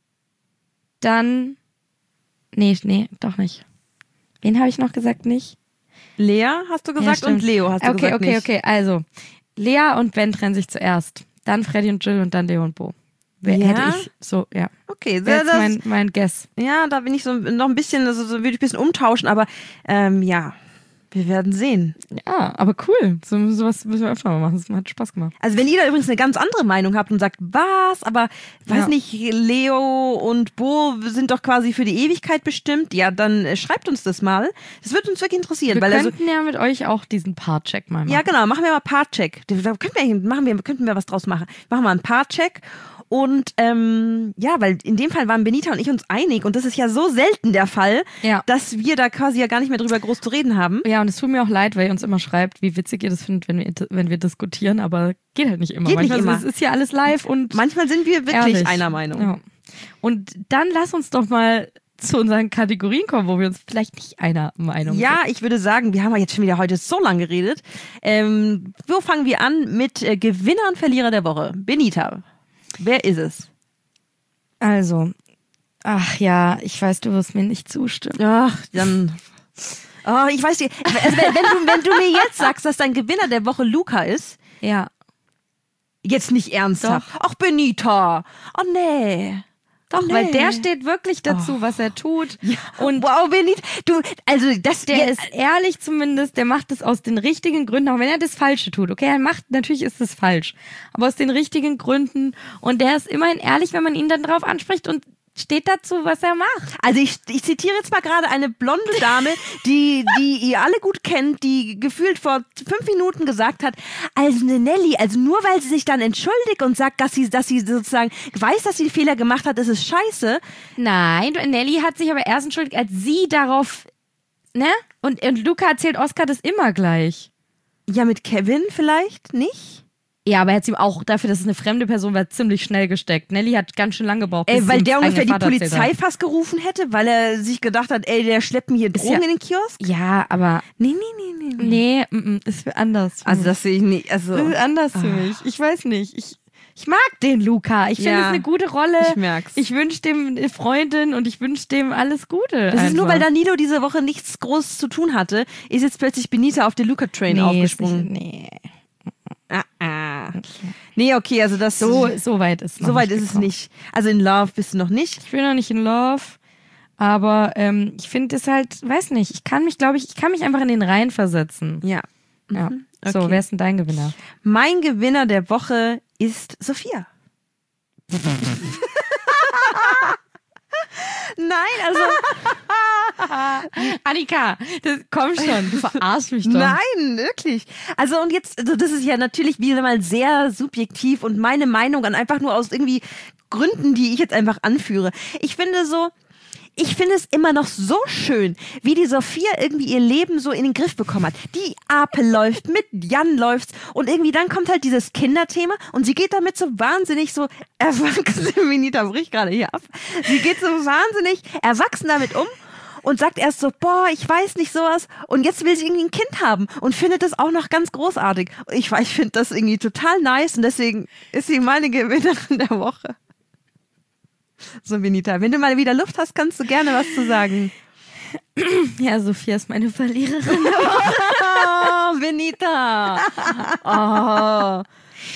Dann, nee, doch nicht. Wen habe ich noch gesagt nicht? Lea hast du gesagt und Leo hast du gesagt nicht. Okay. Also, Lea und Ben trennen sich zuerst. Dann Freddy und Jill und dann Leo und Bo. Hätte ich so, ja. Okay, das ist mein Guess. Ja, da bin ich so noch ein bisschen, also so würde ich ein bisschen umtauschen, aber ja, wir werden sehen. Ja, aber cool. Sowas müssen wir öfter mal machen. Das hat Spaß gemacht. Also wenn ihr da übrigens eine ganz andere Meinung habt und sagt, was, aber weiß nicht, Leo und Bo sind doch quasi für die Ewigkeit bestimmt, ja, dann schreibt uns das mal. Das wird uns wirklich interessieren. Wir könnten ja mit euch auch diesen Part-Check mal machen. Ja, genau, machen wir mal Part-Check. Da könnten wir was draus machen. Machen wir einen Part-Check. Und weil in dem Fall waren Benita und ich uns einig und das ist ja so selten der Fall, dass wir da quasi ja gar nicht mehr drüber groß zu reden haben. Ja, und es tut mir auch leid, weil ihr uns immer schreibt, wie witzig ihr das findet, wenn wir diskutieren, aber geht halt nicht immer. Manchmal ist es ja alles live und manchmal sind wir wirklich ehrlich. einer Meinung. Ja. Und dann lass uns doch mal zu unseren Kategorien kommen, wo wir uns vielleicht nicht einer Meinung sind. Ja, ich würde sagen, wir haben ja jetzt schon wieder heute so lange geredet. Wo fangen wir an mit Gewinner und Verlierer der Woche? Benita. Wer ist es? Also, ich weiß, du wirst mir nicht zustimmen. Ach, dann. Oh, ich weiß nicht. Also, wenn du mir jetzt sagst, dass dein Gewinner der Woche Luca ist. Ja. Jetzt nicht ernsthaft. Ach, Benita. Oh, nee. Doch, weil der steht wirklich dazu, was er tut. Ja. Und wow, Benita, der ist ehrlich zumindest, der macht es aus den richtigen Gründen, auch wenn er das Falsche tut. Okay, natürlich ist es falsch, aber aus den richtigen Gründen. Und der ist immerhin ehrlich, wenn man ihn dann drauf anspricht und steht dazu, was er macht. Also ich zitiere jetzt mal gerade eine blonde Dame, die ihr alle gut kennt, die gefühlt vor 5 Minuten gesagt hat, also eine Nelly, also nur weil sie sich dann entschuldigt und sagt, dass sie sozusagen weiß, dass sie einen Fehler gemacht hat, ist es scheiße. Nein, Nelly hat sich aber erst entschuldigt, als sie darauf, ne? Und Luca erzählt Oscar das immer gleich. Ja, mit Kevin vielleicht nicht? Ja, aber er hat ihm auch dafür, dass es eine fremde Person war, ziemlich schnell gesteckt. Nelly hat ganz schön lange gebraucht. Weil der ungefähr die Polizei fast gerufen hätte, weil er sich gedacht hat, der schleppt mir hier Drogen in den Kiosk? Ja, aber... Nee, ist anders. Also das sehe ich nicht. Also, das ist anders für mich. Ich weiß nicht. Ich mag den Luca. Ich finde es eine gute Rolle. Ich merk's. Ich wünsche dem eine Freundin und ich wünsche dem alles Gute. Das ist nur, weil Danilo diese Woche nichts Großes zu tun hatte, ist jetzt plötzlich Benita auf den Luca-Train aufgesprungen. Nee, okay, also das... So weit ist es So weit ist es nicht. Also in Love bist du noch nicht. Ich bin noch nicht in Love, aber ich finde es halt, weiß nicht, ich kann mich einfach in den Reihen versetzen. Ja. Ja. Okay. So, wer ist denn dein Gewinner? Mein Gewinner der Woche ist Sophia. Nein, also... Annika, komm schon, du verarschst mich doch. Nein, wirklich. Also und jetzt, das ist ja natürlich wieder mal sehr subjektiv und meine Meinung an einfach nur aus irgendwie Gründen, die ich jetzt einfach anführe. Ich finde es immer noch so schön, wie die Sophia irgendwie ihr Leben so in den Griff bekommen hat. Die Apel läuft, mit Jan läuft's und irgendwie dann kommt halt dieses Kinderthema und sie geht damit so wahnsinnig so erwachsen, Benita bricht gerade hier ab. Sie geht so wahnsinnig erwachsen damit um und sagt erst so, boah, ich weiß nicht sowas und jetzt will sie irgendwie ein Kind haben und findet das auch noch ganz großartig. Ich finde das irgendwie total nice und deswegen ist sie meine Gewinnerin der Woche. So, Benita, wenn du mal wieder Luft hast, kannst du gerne was zu sagen. Ja, Sophia ist meine Verliererin. Oh, Benita. Oh.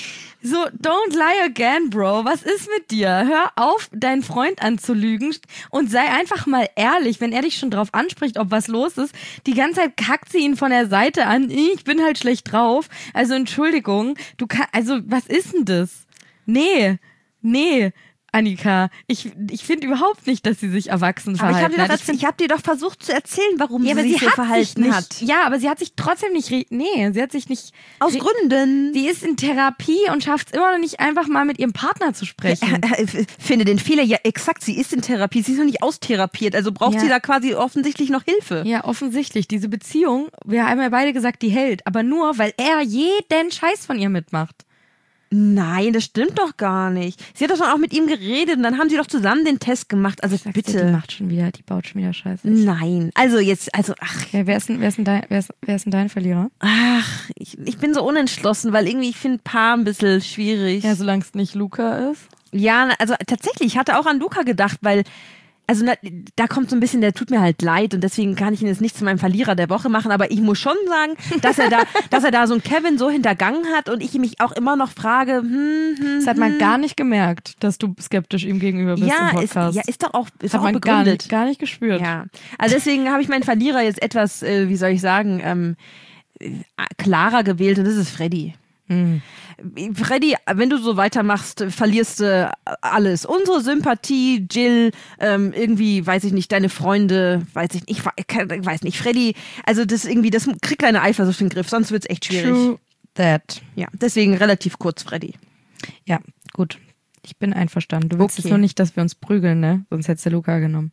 So, don't lie again, Bro. Was ist mit dir? Hör auf, deinen Freund anzulügen und sei einfach mal ehrlich, wenn er dich schon drauf anspricht, ob was los ist. Die ganze Zeit kackt sie ihn von der Seite an. Ich bin halt schlecht drauf. Also Entschuldigung, also was ist denn das? Nee, Annika, ich finde überhaupt nicht, dass sie sich erwachsen verhalten hat. Ich habe dir doch versucht zu erzählen, warum sie sich so verhalten hat. Ja, aber sie hat sich trotzdem nicht... sie hat sich nicht... Aus Gründen. Sie ist in Therapie und schafft es immer noch nicht, einfach mal mit ihrem Partner zu sprechen. Ich finde den Fehler, ja exakt, sie ist in Therapie, sie ist noch nicht austherapiert, also braucht sie da quasi offensichtlich noch Hilfe. Ja, offensichtlich. Diese Beziehung, wir haben ja beide gesagt, die hält, aber nur, weil er jeden Scheiß von ihr mitmacht. Nein, das stimmt doch gar nicht. Sie hat doch schon auch mit ihm geredet und dann haben sie doch zusammen den Test gemacht. Also bitte. Die baut schon wieder Scheiße. Nein, okay, wer ist denn dein Verlierer? Ach, ich bin so unentschlossen, weil irgendwie ich finde Paar ein bisschen schwierig. Ja, solange es nicht Luca ist. Ja, also tatsächlich, ich hatte auch an Luca gedacht, weil da kommt so ein bisschen, der tut mir halt leid und deswegen kann ich ihn jetzt nicht zu meinem Verlierer der Woche machen, aber ich muss schon sagen, dass er da so einen Kevin so hintergangen hat und ich mich auch immer noch frage, das hat man gar nicht gemerkt, dass du skeptisch ihm gegenüber bist im Podcast. Ist doch auch hat man begründet. Gar nicht gespürt. Ja, also deswegen habe ich meinen Verlierer jetzt etwas, wie soll ich sagen, klarer gewählt und das ist Freddy. Freddy, wenn du so weitermachst, verlierst du alles. Unsere Sympathie, Jill, irgendwie, weiß ich nicht, deine Freunde, weiß nicht, Freddy, also das kriegt deine Eifersucht in den Griff, sonst wird's echt schwierig. True that. Ja, deswegen relativ kurz, Freddy. Ja, gut. Ich bin einverstanden. Du willst jetzt nur nicht, dass wir uns prügeln, ne? Sonst hättest du Luca genommen.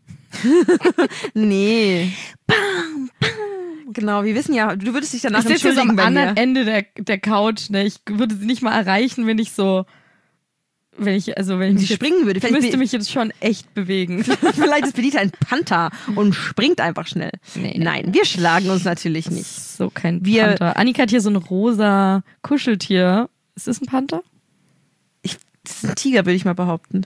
Nee. Bam, bam. Genau, wir wissen ja, du würdest dich danach entschuldigen. Ich sitze jetzt am anderen Ende der Couch, ne? Ich würde sie nicht mal erreichen, wenn ich springen würde. Ich müsste mich jetzt schon echt bewegen. Vielleicht ist Benita ein Panther und springt einfach schnell. Nee. Nein, wir schlagen uns natürlich nicht. So kein Panther. Annika hat hier so ein rosa Kuscheltier. Ist das ein Panther? Das ist ein Tiger, würde ich mal behaupten.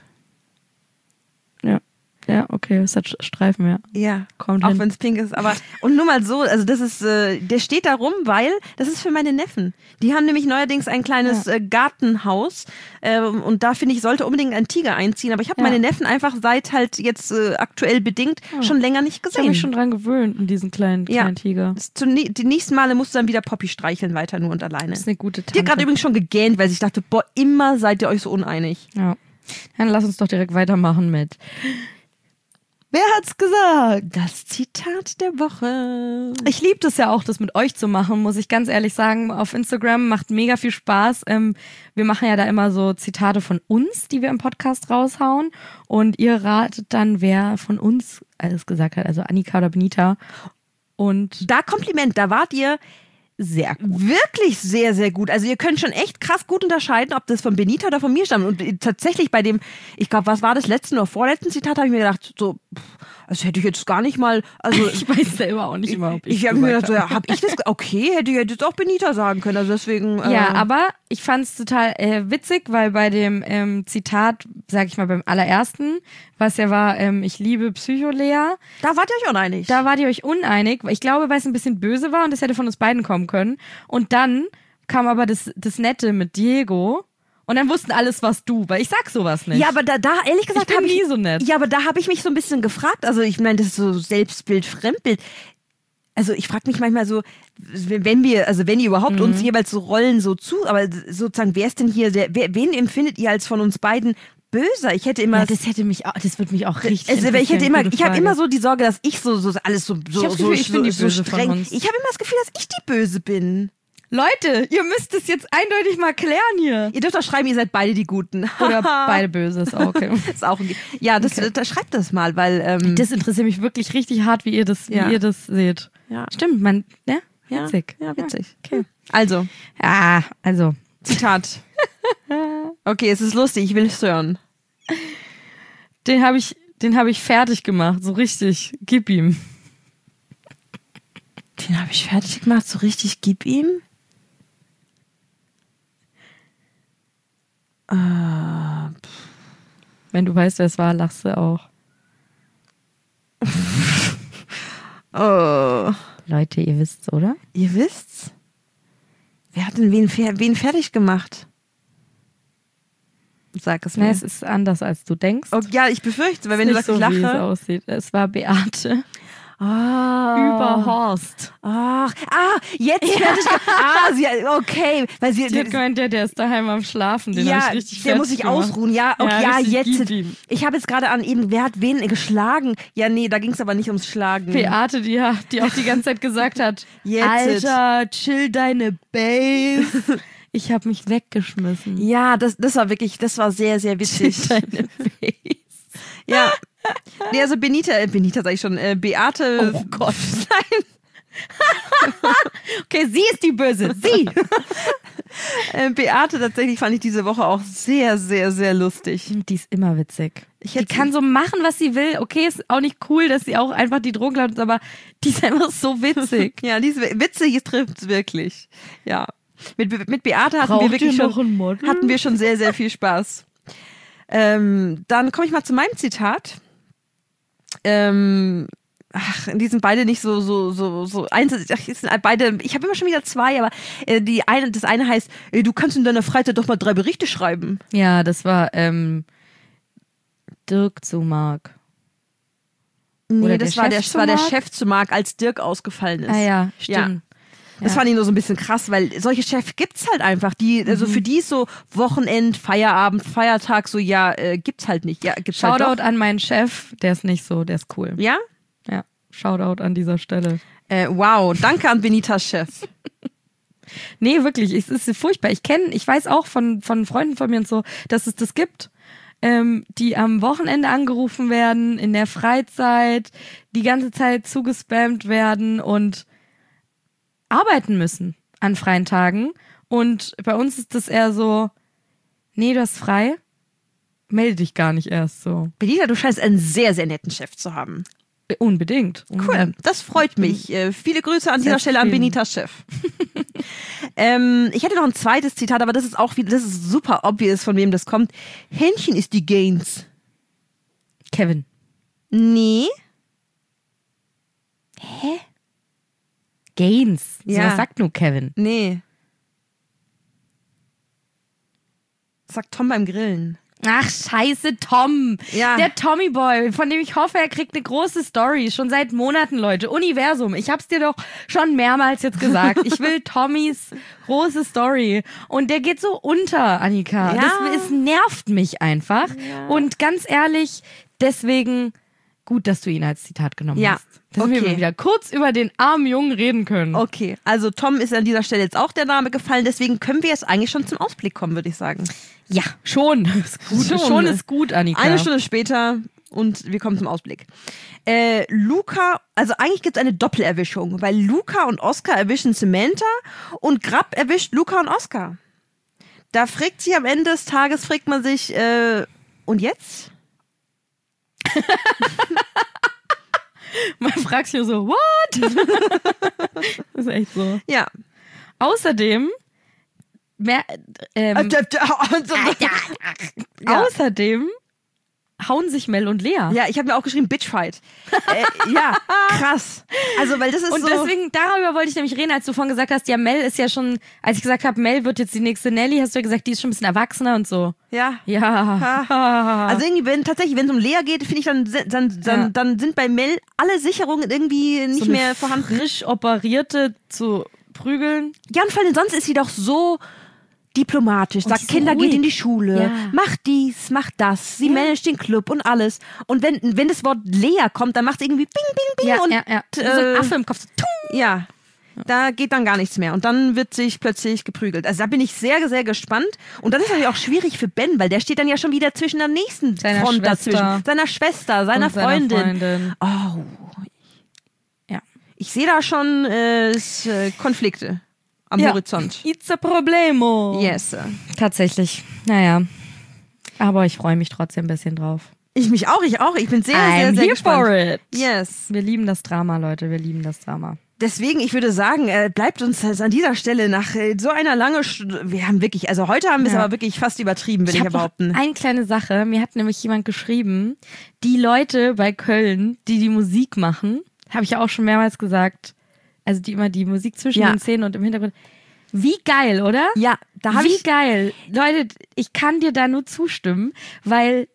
Ja, okay, es hat Streifen, ja. Ja, kommt auch wenn es pink ist. Aber und nur mal so, also das ist, der steht da rum, weil das ist für meine Neffen. Die haben nämlich neuerdings ein kleines Gartenhaus und da finde ich, sollte unbedingt ein Tiger einziehen. Aber ich habe meine Neffen einfach seit halt jetzt aktuell bedingt schon länger nicht gesehen. Ich habe mich schon dran gewöhnt an diesen kleinen Tiger. Die nächsten Male musst du dann wieder Poppy streicheln, weiter nur und alleine. Das ist eine gute Tante. Die hat gerade übrigens schon gegähnt, weil ich dachte, boah, immer seid ihr euch so uneinig. Ja. Dann lass uns doch direkt weitermachen mit... Wer hat's gesagt? Das Zitat der Woche. Ich liebe das ja auch, das mit euch zu machen, muss ich ganz ehrlich sagen. Auf Instagram macht mega viel Spaß. Wir machen ja da immer so Zitate von uns, die wir im Podcast raushauen. Und ihr ratet dann, wer von uns alles gesagt hat. Also Annika oder Benita. Und da Kompliment, da wart ihr sehr gut. Wirklich sehr, sehr gut. Also ihr könnt schon echt krass gut unterscheiden, ob das von Benita oder von mir stammt. Und tatsächlich bei dem, ich glaube, was war das letzten oder vorletzten Zitat, habe ich mir gedacht, so, also hätte ich jetzt gar nicht mal, also ich weiß selber auch nicht immer, ob ich habe mir gedacht, so, ja, habe ich das, okay, hätte ich jetzt auch Benita sagen können, also deswegen. Ja, aber ich fand es total witzig, weil bei dem Zitat, sag ich mal, beim allerersten, was ja war, ich liebe Psycholea. Da wart ihr euch uneinig. Da wart ihr euch uneinig. Ich glaube, weil es ein bisschen böse war und das hätte von uns beiden kommen können. Und dann kam aber das Nette mit Diego. Und dann wussten alles, was du, weil ich sag sowas nicht. Ja, aber da ehrlich gesagt, ich bin nie so nett. Ja, aber da habe ich mich so ein bisschen gefragt. Also ich meine, das ist so Selbstbild, Fremdbild. Also ich frage mich manchmal so, wenn ihr überhaupt uns jeweils so Rollen so aber sozusagen, wer ist denn hier, wen empfindet ihr als von uns beiden böser? Ich hätte immer... Ja, das würde mich auch richtig ich habe immer so die Sorge, dass ich so alles so streng... Ich habe immer das Gefühl, dass ich die Böse bin. Leute, ihr müsst es jetzt eindeutig mal klären hier. Ihr dürft doch schreiben, ihr seid beide die Guten. Oder beide böse, ist auch okay. Ist auch okay. Ja, schreibt das mal, weil... das interessiert mich wirklich richtig hart, wie ihr das seht. Ja. Stimmt, witzig. Ja, witzig. Okay. Also. Zitat. Okay, es ist lustig, ich will es hören. Den hab ich fertig gemacht, so richtig. Gib ihm. Den habe ich fertig gemacht, so richtig, gib ihm. Wenn du weißt, wer es war, lachst du auch. Oh. Leute, ihr wisst's, oder? Ihr wisst's? Wer hat denn wen fertig gemacht? Sag es Nee, mir. es ist anders, als du denkst. Oh, ja, ich befürchte, weil wenn du Nicht sagst, so, ich wie es lache. aussieht. Es war Beate Ah. über Horst. Ach, jetzt fertig. Okay. Weil sie, Die hat gemeint, der ist daheim am Schlafen. Den hab ich richtig der muss fertig sich gemacht. ausruhen. Ja, okay, ja, richtig, jetzt. gib ihm. Ich habe jetzt gerade an eben, wer hat wen geschlagen? Ja, nee, da ging es aber nicht ums Schlagen. Beate, die auch die ganze Zeit gesagt hat, Jetzt. Alter, chill deine Base. Ich habe mich weggeschmissen. Ja, das war sehr, sehr witzig. Deine Base. Ja. Nee, also Benita sag ich schon, Beate. Oh Gott. Nein. Okay, sie ist die Böse. Sie. Beate tatsächlich fand ich diese Woche auch sehr, sehr, sehr lustig. Die ist immer witzig. Die hätte- kann so machen, was sie will. Okay, ist auch nicht cool, dass sie auch einfach die Drogen klaut, aber die ist einfach so witzig. Ja, diese witzig trifft's wirklich. Ja. Mit Beate hatten Braucht wir wirklich ihr noch ein Model? hatten wir schon sehr, sehr viel Spaß. Dann komme ich mal zu meinem Zitat. Die sind beide nicht so eins. Sind beide, ich habe immer schon wieder zwei, aber das eine heißt, du kannst in deiner Freizeit doch mal 3 Berichte schreiben. Ja, das war Dirk zu Marc. Nee, Oder das der war Chef zu der Marc? Chef zu Marc, als Dirk ausgefallen ist. Ah ja, Ja. stimmt. Das Ja. fand ich nur so ein bisschen krass, weil solche Chefs gibt's halt einfach. Also für die ist so Wochenend, Feierabend, Feiertag, so gibt's halt nicht. Ja, gibt's halt Shoutout doch. an meinen Chef, der ist nicht so, der ist cool. Ja? Ja, Shoutout an dieser Stelle. Wow, danke an Benitas Chef. Nee, wirklich, es ist furchtbar. Ich weiß auch von Freunden von mir und so, dass es das gibt, die am Wochenende angerufen werden, in der Freizeit, die ganze Zeit zugespammt werden und arbeiten müssen an freien Tagen. Und bei uns ist das eher so, nee, du hast frei, melde dich gar nicht erst so. Benita, du scheinst einen sehr, sehr netten Chef zu haben. Unbedingt. Cool, das freut mich. Viele Grüße an dieser Stelle an Benitas Chef. Ich hätte noch ein zweites Zitat, aber das ist super obvious, von wem das kommt. Hähnchen ist die Gains. Kevin. Nee. Hä? Gains. Ja. So was sagt nur Kevin. Nee. Sagt Tom beim Grillen. Ach, scheiße, Tom. Ja. Der Tommy Boy, von dem ich hoffe, er kriegt eine große Story. Schon seit Monaten, Leute. Universum. Ich hab's dir doch schon mehrmals jetzt gesagt. Ich will Tommys große Story. Und der geht so unter, Annika. Ja. Es nervt mich einfach. Ja. Und ganz ehrlich, deswegen gut, dass du ihn als Zitat genommen Ja. hast. Dass wir mal wieder kurz über den armen Jungen reden können. Okay, also Tom ist an dieser Stelle jetzt auch der Name gefallen, deswegen können wir jetzt eigentlich schon zum Ausblick kommen, würde ich sagen. Ja, schon. Ist gut. Schon ist gut, Annika. Eine Stunde später und wir kommen zum Ausblick. Luca, also eigentlich gibt es eine Doppelerwischung, weil Luca und Oscar erwischen Samantha und Grab erwischt Luca und Oscar. Da fragt sich am Ende des Tages, fragt man sich, und jetzt? Man fragt sich nur so, what? Das ist echt so. Ja. Außerdem, außerdem hauen sich Mel und Lea. Ja, ich habe mir auch geschrieben, Bitchfight. Ja, krass. Also, weil das ist Und so... deswegen, darüber wollte ich nämlich reden, als du vorhin gesagt hast, ja, Mel ist ja schon, als ich gesagt habe, Mel wird jetzt die nächste Nelly, hast du ja gesagt, die ist schon ein bisschen erwachsener und so. Ja. Ja. Also irgendwie, wenn es um Lea geht, finde ich, dann sind bei Mel alle Sicherungen irgendwie nicht so mehr vorhanden. frisch operierte zu prügeln. Ja, und vor allem sonst ist sie doch so diplomatisch, Und sagt, so Kinder, ruhig. geht in die Schule, Ja. macht dies, macht das, sie managt den Club und alles. Und wenn das Wort Lea kommt, dann macht sie irgendwie bing, bing, bing Ja, und ja. Wie so ein Affe im Kopf. So, tung. ja. Da geht dann gar nichts mehr. Und dann wird sich plötzlich geprügelt. Also da bin ich sehr, sehr gespannt. Und das ist natürlich auch schwierig für Ben, weil der steht dann ja schon wieder zwischen der nächsten Seiner Front Schwester. dazwischen. Seiner Schwester, seiner Und seiner Freundin. Oh. Ja. Ich sehe da schon Konflikte am Horizont. It's a problemo. Yes. Tatsächlich. Naja. Aber ich freue mich trotzdem ein bisschen drauf. Ich mich auch. Ich bin sehr, sehr, I'm sehr here gespannt. for it. Yes. Wir lieben das Drama, Leute. Wir lieben das Drama. Deswegen, ich würde sagen, bleibt uns also an dieser Stelle nach so einer langen wir haben wirklich, also heute haben wir es aber wirklich fast übertrieben, will ich hab noch behaupten. eine kleine Sache. Mir hat nämlich jemand geschrieben, die Leute bei Köln, die Musik machen, habe ich ja auch schon mehrmals gesagt, also die immer die Musik zwischen Ja. den Szenen und im Hintergrund, Wie geil, oder? Ja, da habe ich... Wie geil. Leute, ich kann dir da nur zustimmen, weil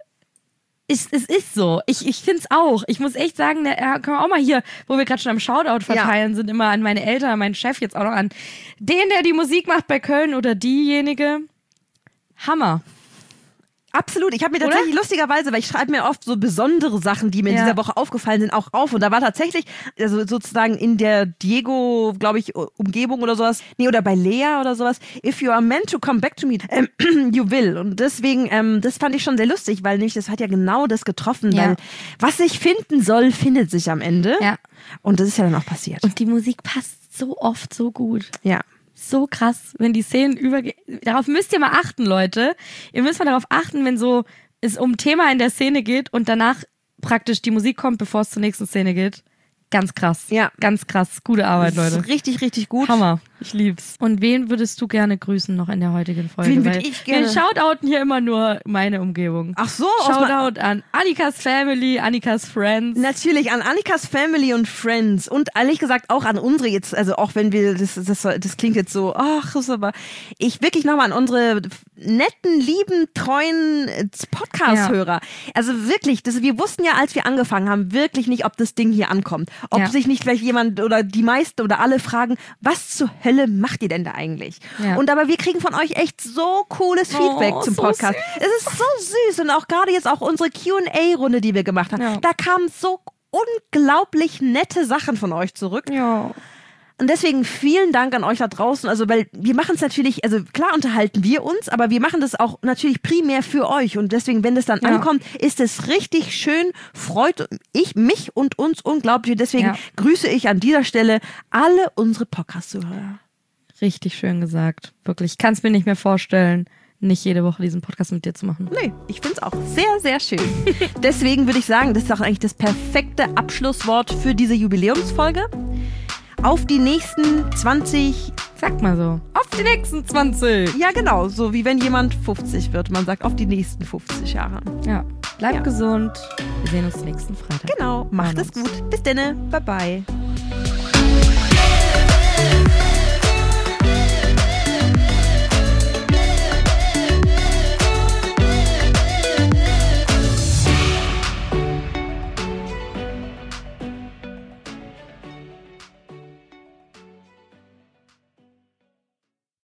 es ist so. Ich finde es auch. Ich muss echt sagen, können wir auch mal hier, wo wir gerade schon am Shoutout verteilen sind, immer an meine Eltern, an meinen Chef, jetzt auch noch an den, der die Musik macht bei Köln oder diejenige. Hammer. Absolut. Ich habe mir tatsächlich lustigerweise, weil ich schreibe mir oft so besondere Sachen, die mir in dieser Woche aufgefallen sind, auch auf. Und da war tatsächlich, also sozusagen in der Diego, glaube ich, Umgebung oder sowas, oder bei Lea oder sowas, if you are meant to come back to me, you will. Und deswegen, das fand ich schon sehr lustig, weil nämlich das hat ja genau das getroffen, weil was sich finden soll, findet sich am Ende. Ja. Und das ist ja dann auch passiert. Und die Musik passt so oft so gut. Ja. So krass, wenn die Szenen übergehen. Darauf müsst ihr mal achten, Leute. Ihr müsst mal darauf achten, wenn so es um ein Thema in der Szene geht und danach praktisch die Musik kommt, bevor es zur nächsten Szene geht. Ganz krass. Ja. Ganz krass. Gute Arbeit, Leute. Das ist richtig, richtig gut. Hammer. Ich lieb's. Und wen würdest du gerne grüßen noch in der heutigen Folge? Wen würde ich gerne? Wir shoutouten hier immer nur meine Umgebung. Ach so. Shoutout an Annikas Family, Annikas Friends. Natürlich an Annikas Family und Friends. Und ehrlich gesagt auch an unsere jetzt, also auch wenn wir, das klingt jetzt so, ach, ist aber, ich wirklich nochmal an unsere netten, lieben, treuen Podcast-Hörer. Ja. Also wirklich, wir wussten ja, als wir angefangen haben, wirklich nicht, ob das Ding hier ankommt. Ob sich nicht vielleicht jemand oder die meisten oder alle fragen, was zur Hölle macht ihr denn da eigentlich? Ja. Und aber wir kriegen von euch echt so cooles Feedback zum Podcast. So es ist so süß und auch gerade jetzt auch unsere Q&A-Runde, die wir gemacht haben, da kamen so unglaublich nette Sachen von euch zurück. Ja. Und deswegen vielen Dank an euch da draußen, also weil wir machen es natürlich, also klar unterhalten wir uns, aber wir machen das auch natürlich primär für euch und deswegen, wenn das dann ankommt, ist es richtig schön, freut mich und uns unglaublich und deswegen grüße ich an dieser Stelle alle unsere Podcast-Zuhörer. Richtig schön gesagt, wirklich. Ich kann es mir nicht mehr vorstellen, nicht jede Woche diesen Podcast mit dir zu machen. Nee, ich finde es auch sehr, sehr schön. Deswegen würde ich sagen, das ist auch eigentlich das perfekte Abschlusswort für diese Jubiläumsfolge. Auf die nächsten 20... Sag mal so. Auf die nächsten 20. Ja, genau. So wie wenn jemand 50 wird. Man sagt auf die nächsten 50 Jahre. Ja. Bleibt gesund. Wir sehen uns nächsten Freitag. Genau. Macht es gut. Bis dann. Bye, bye.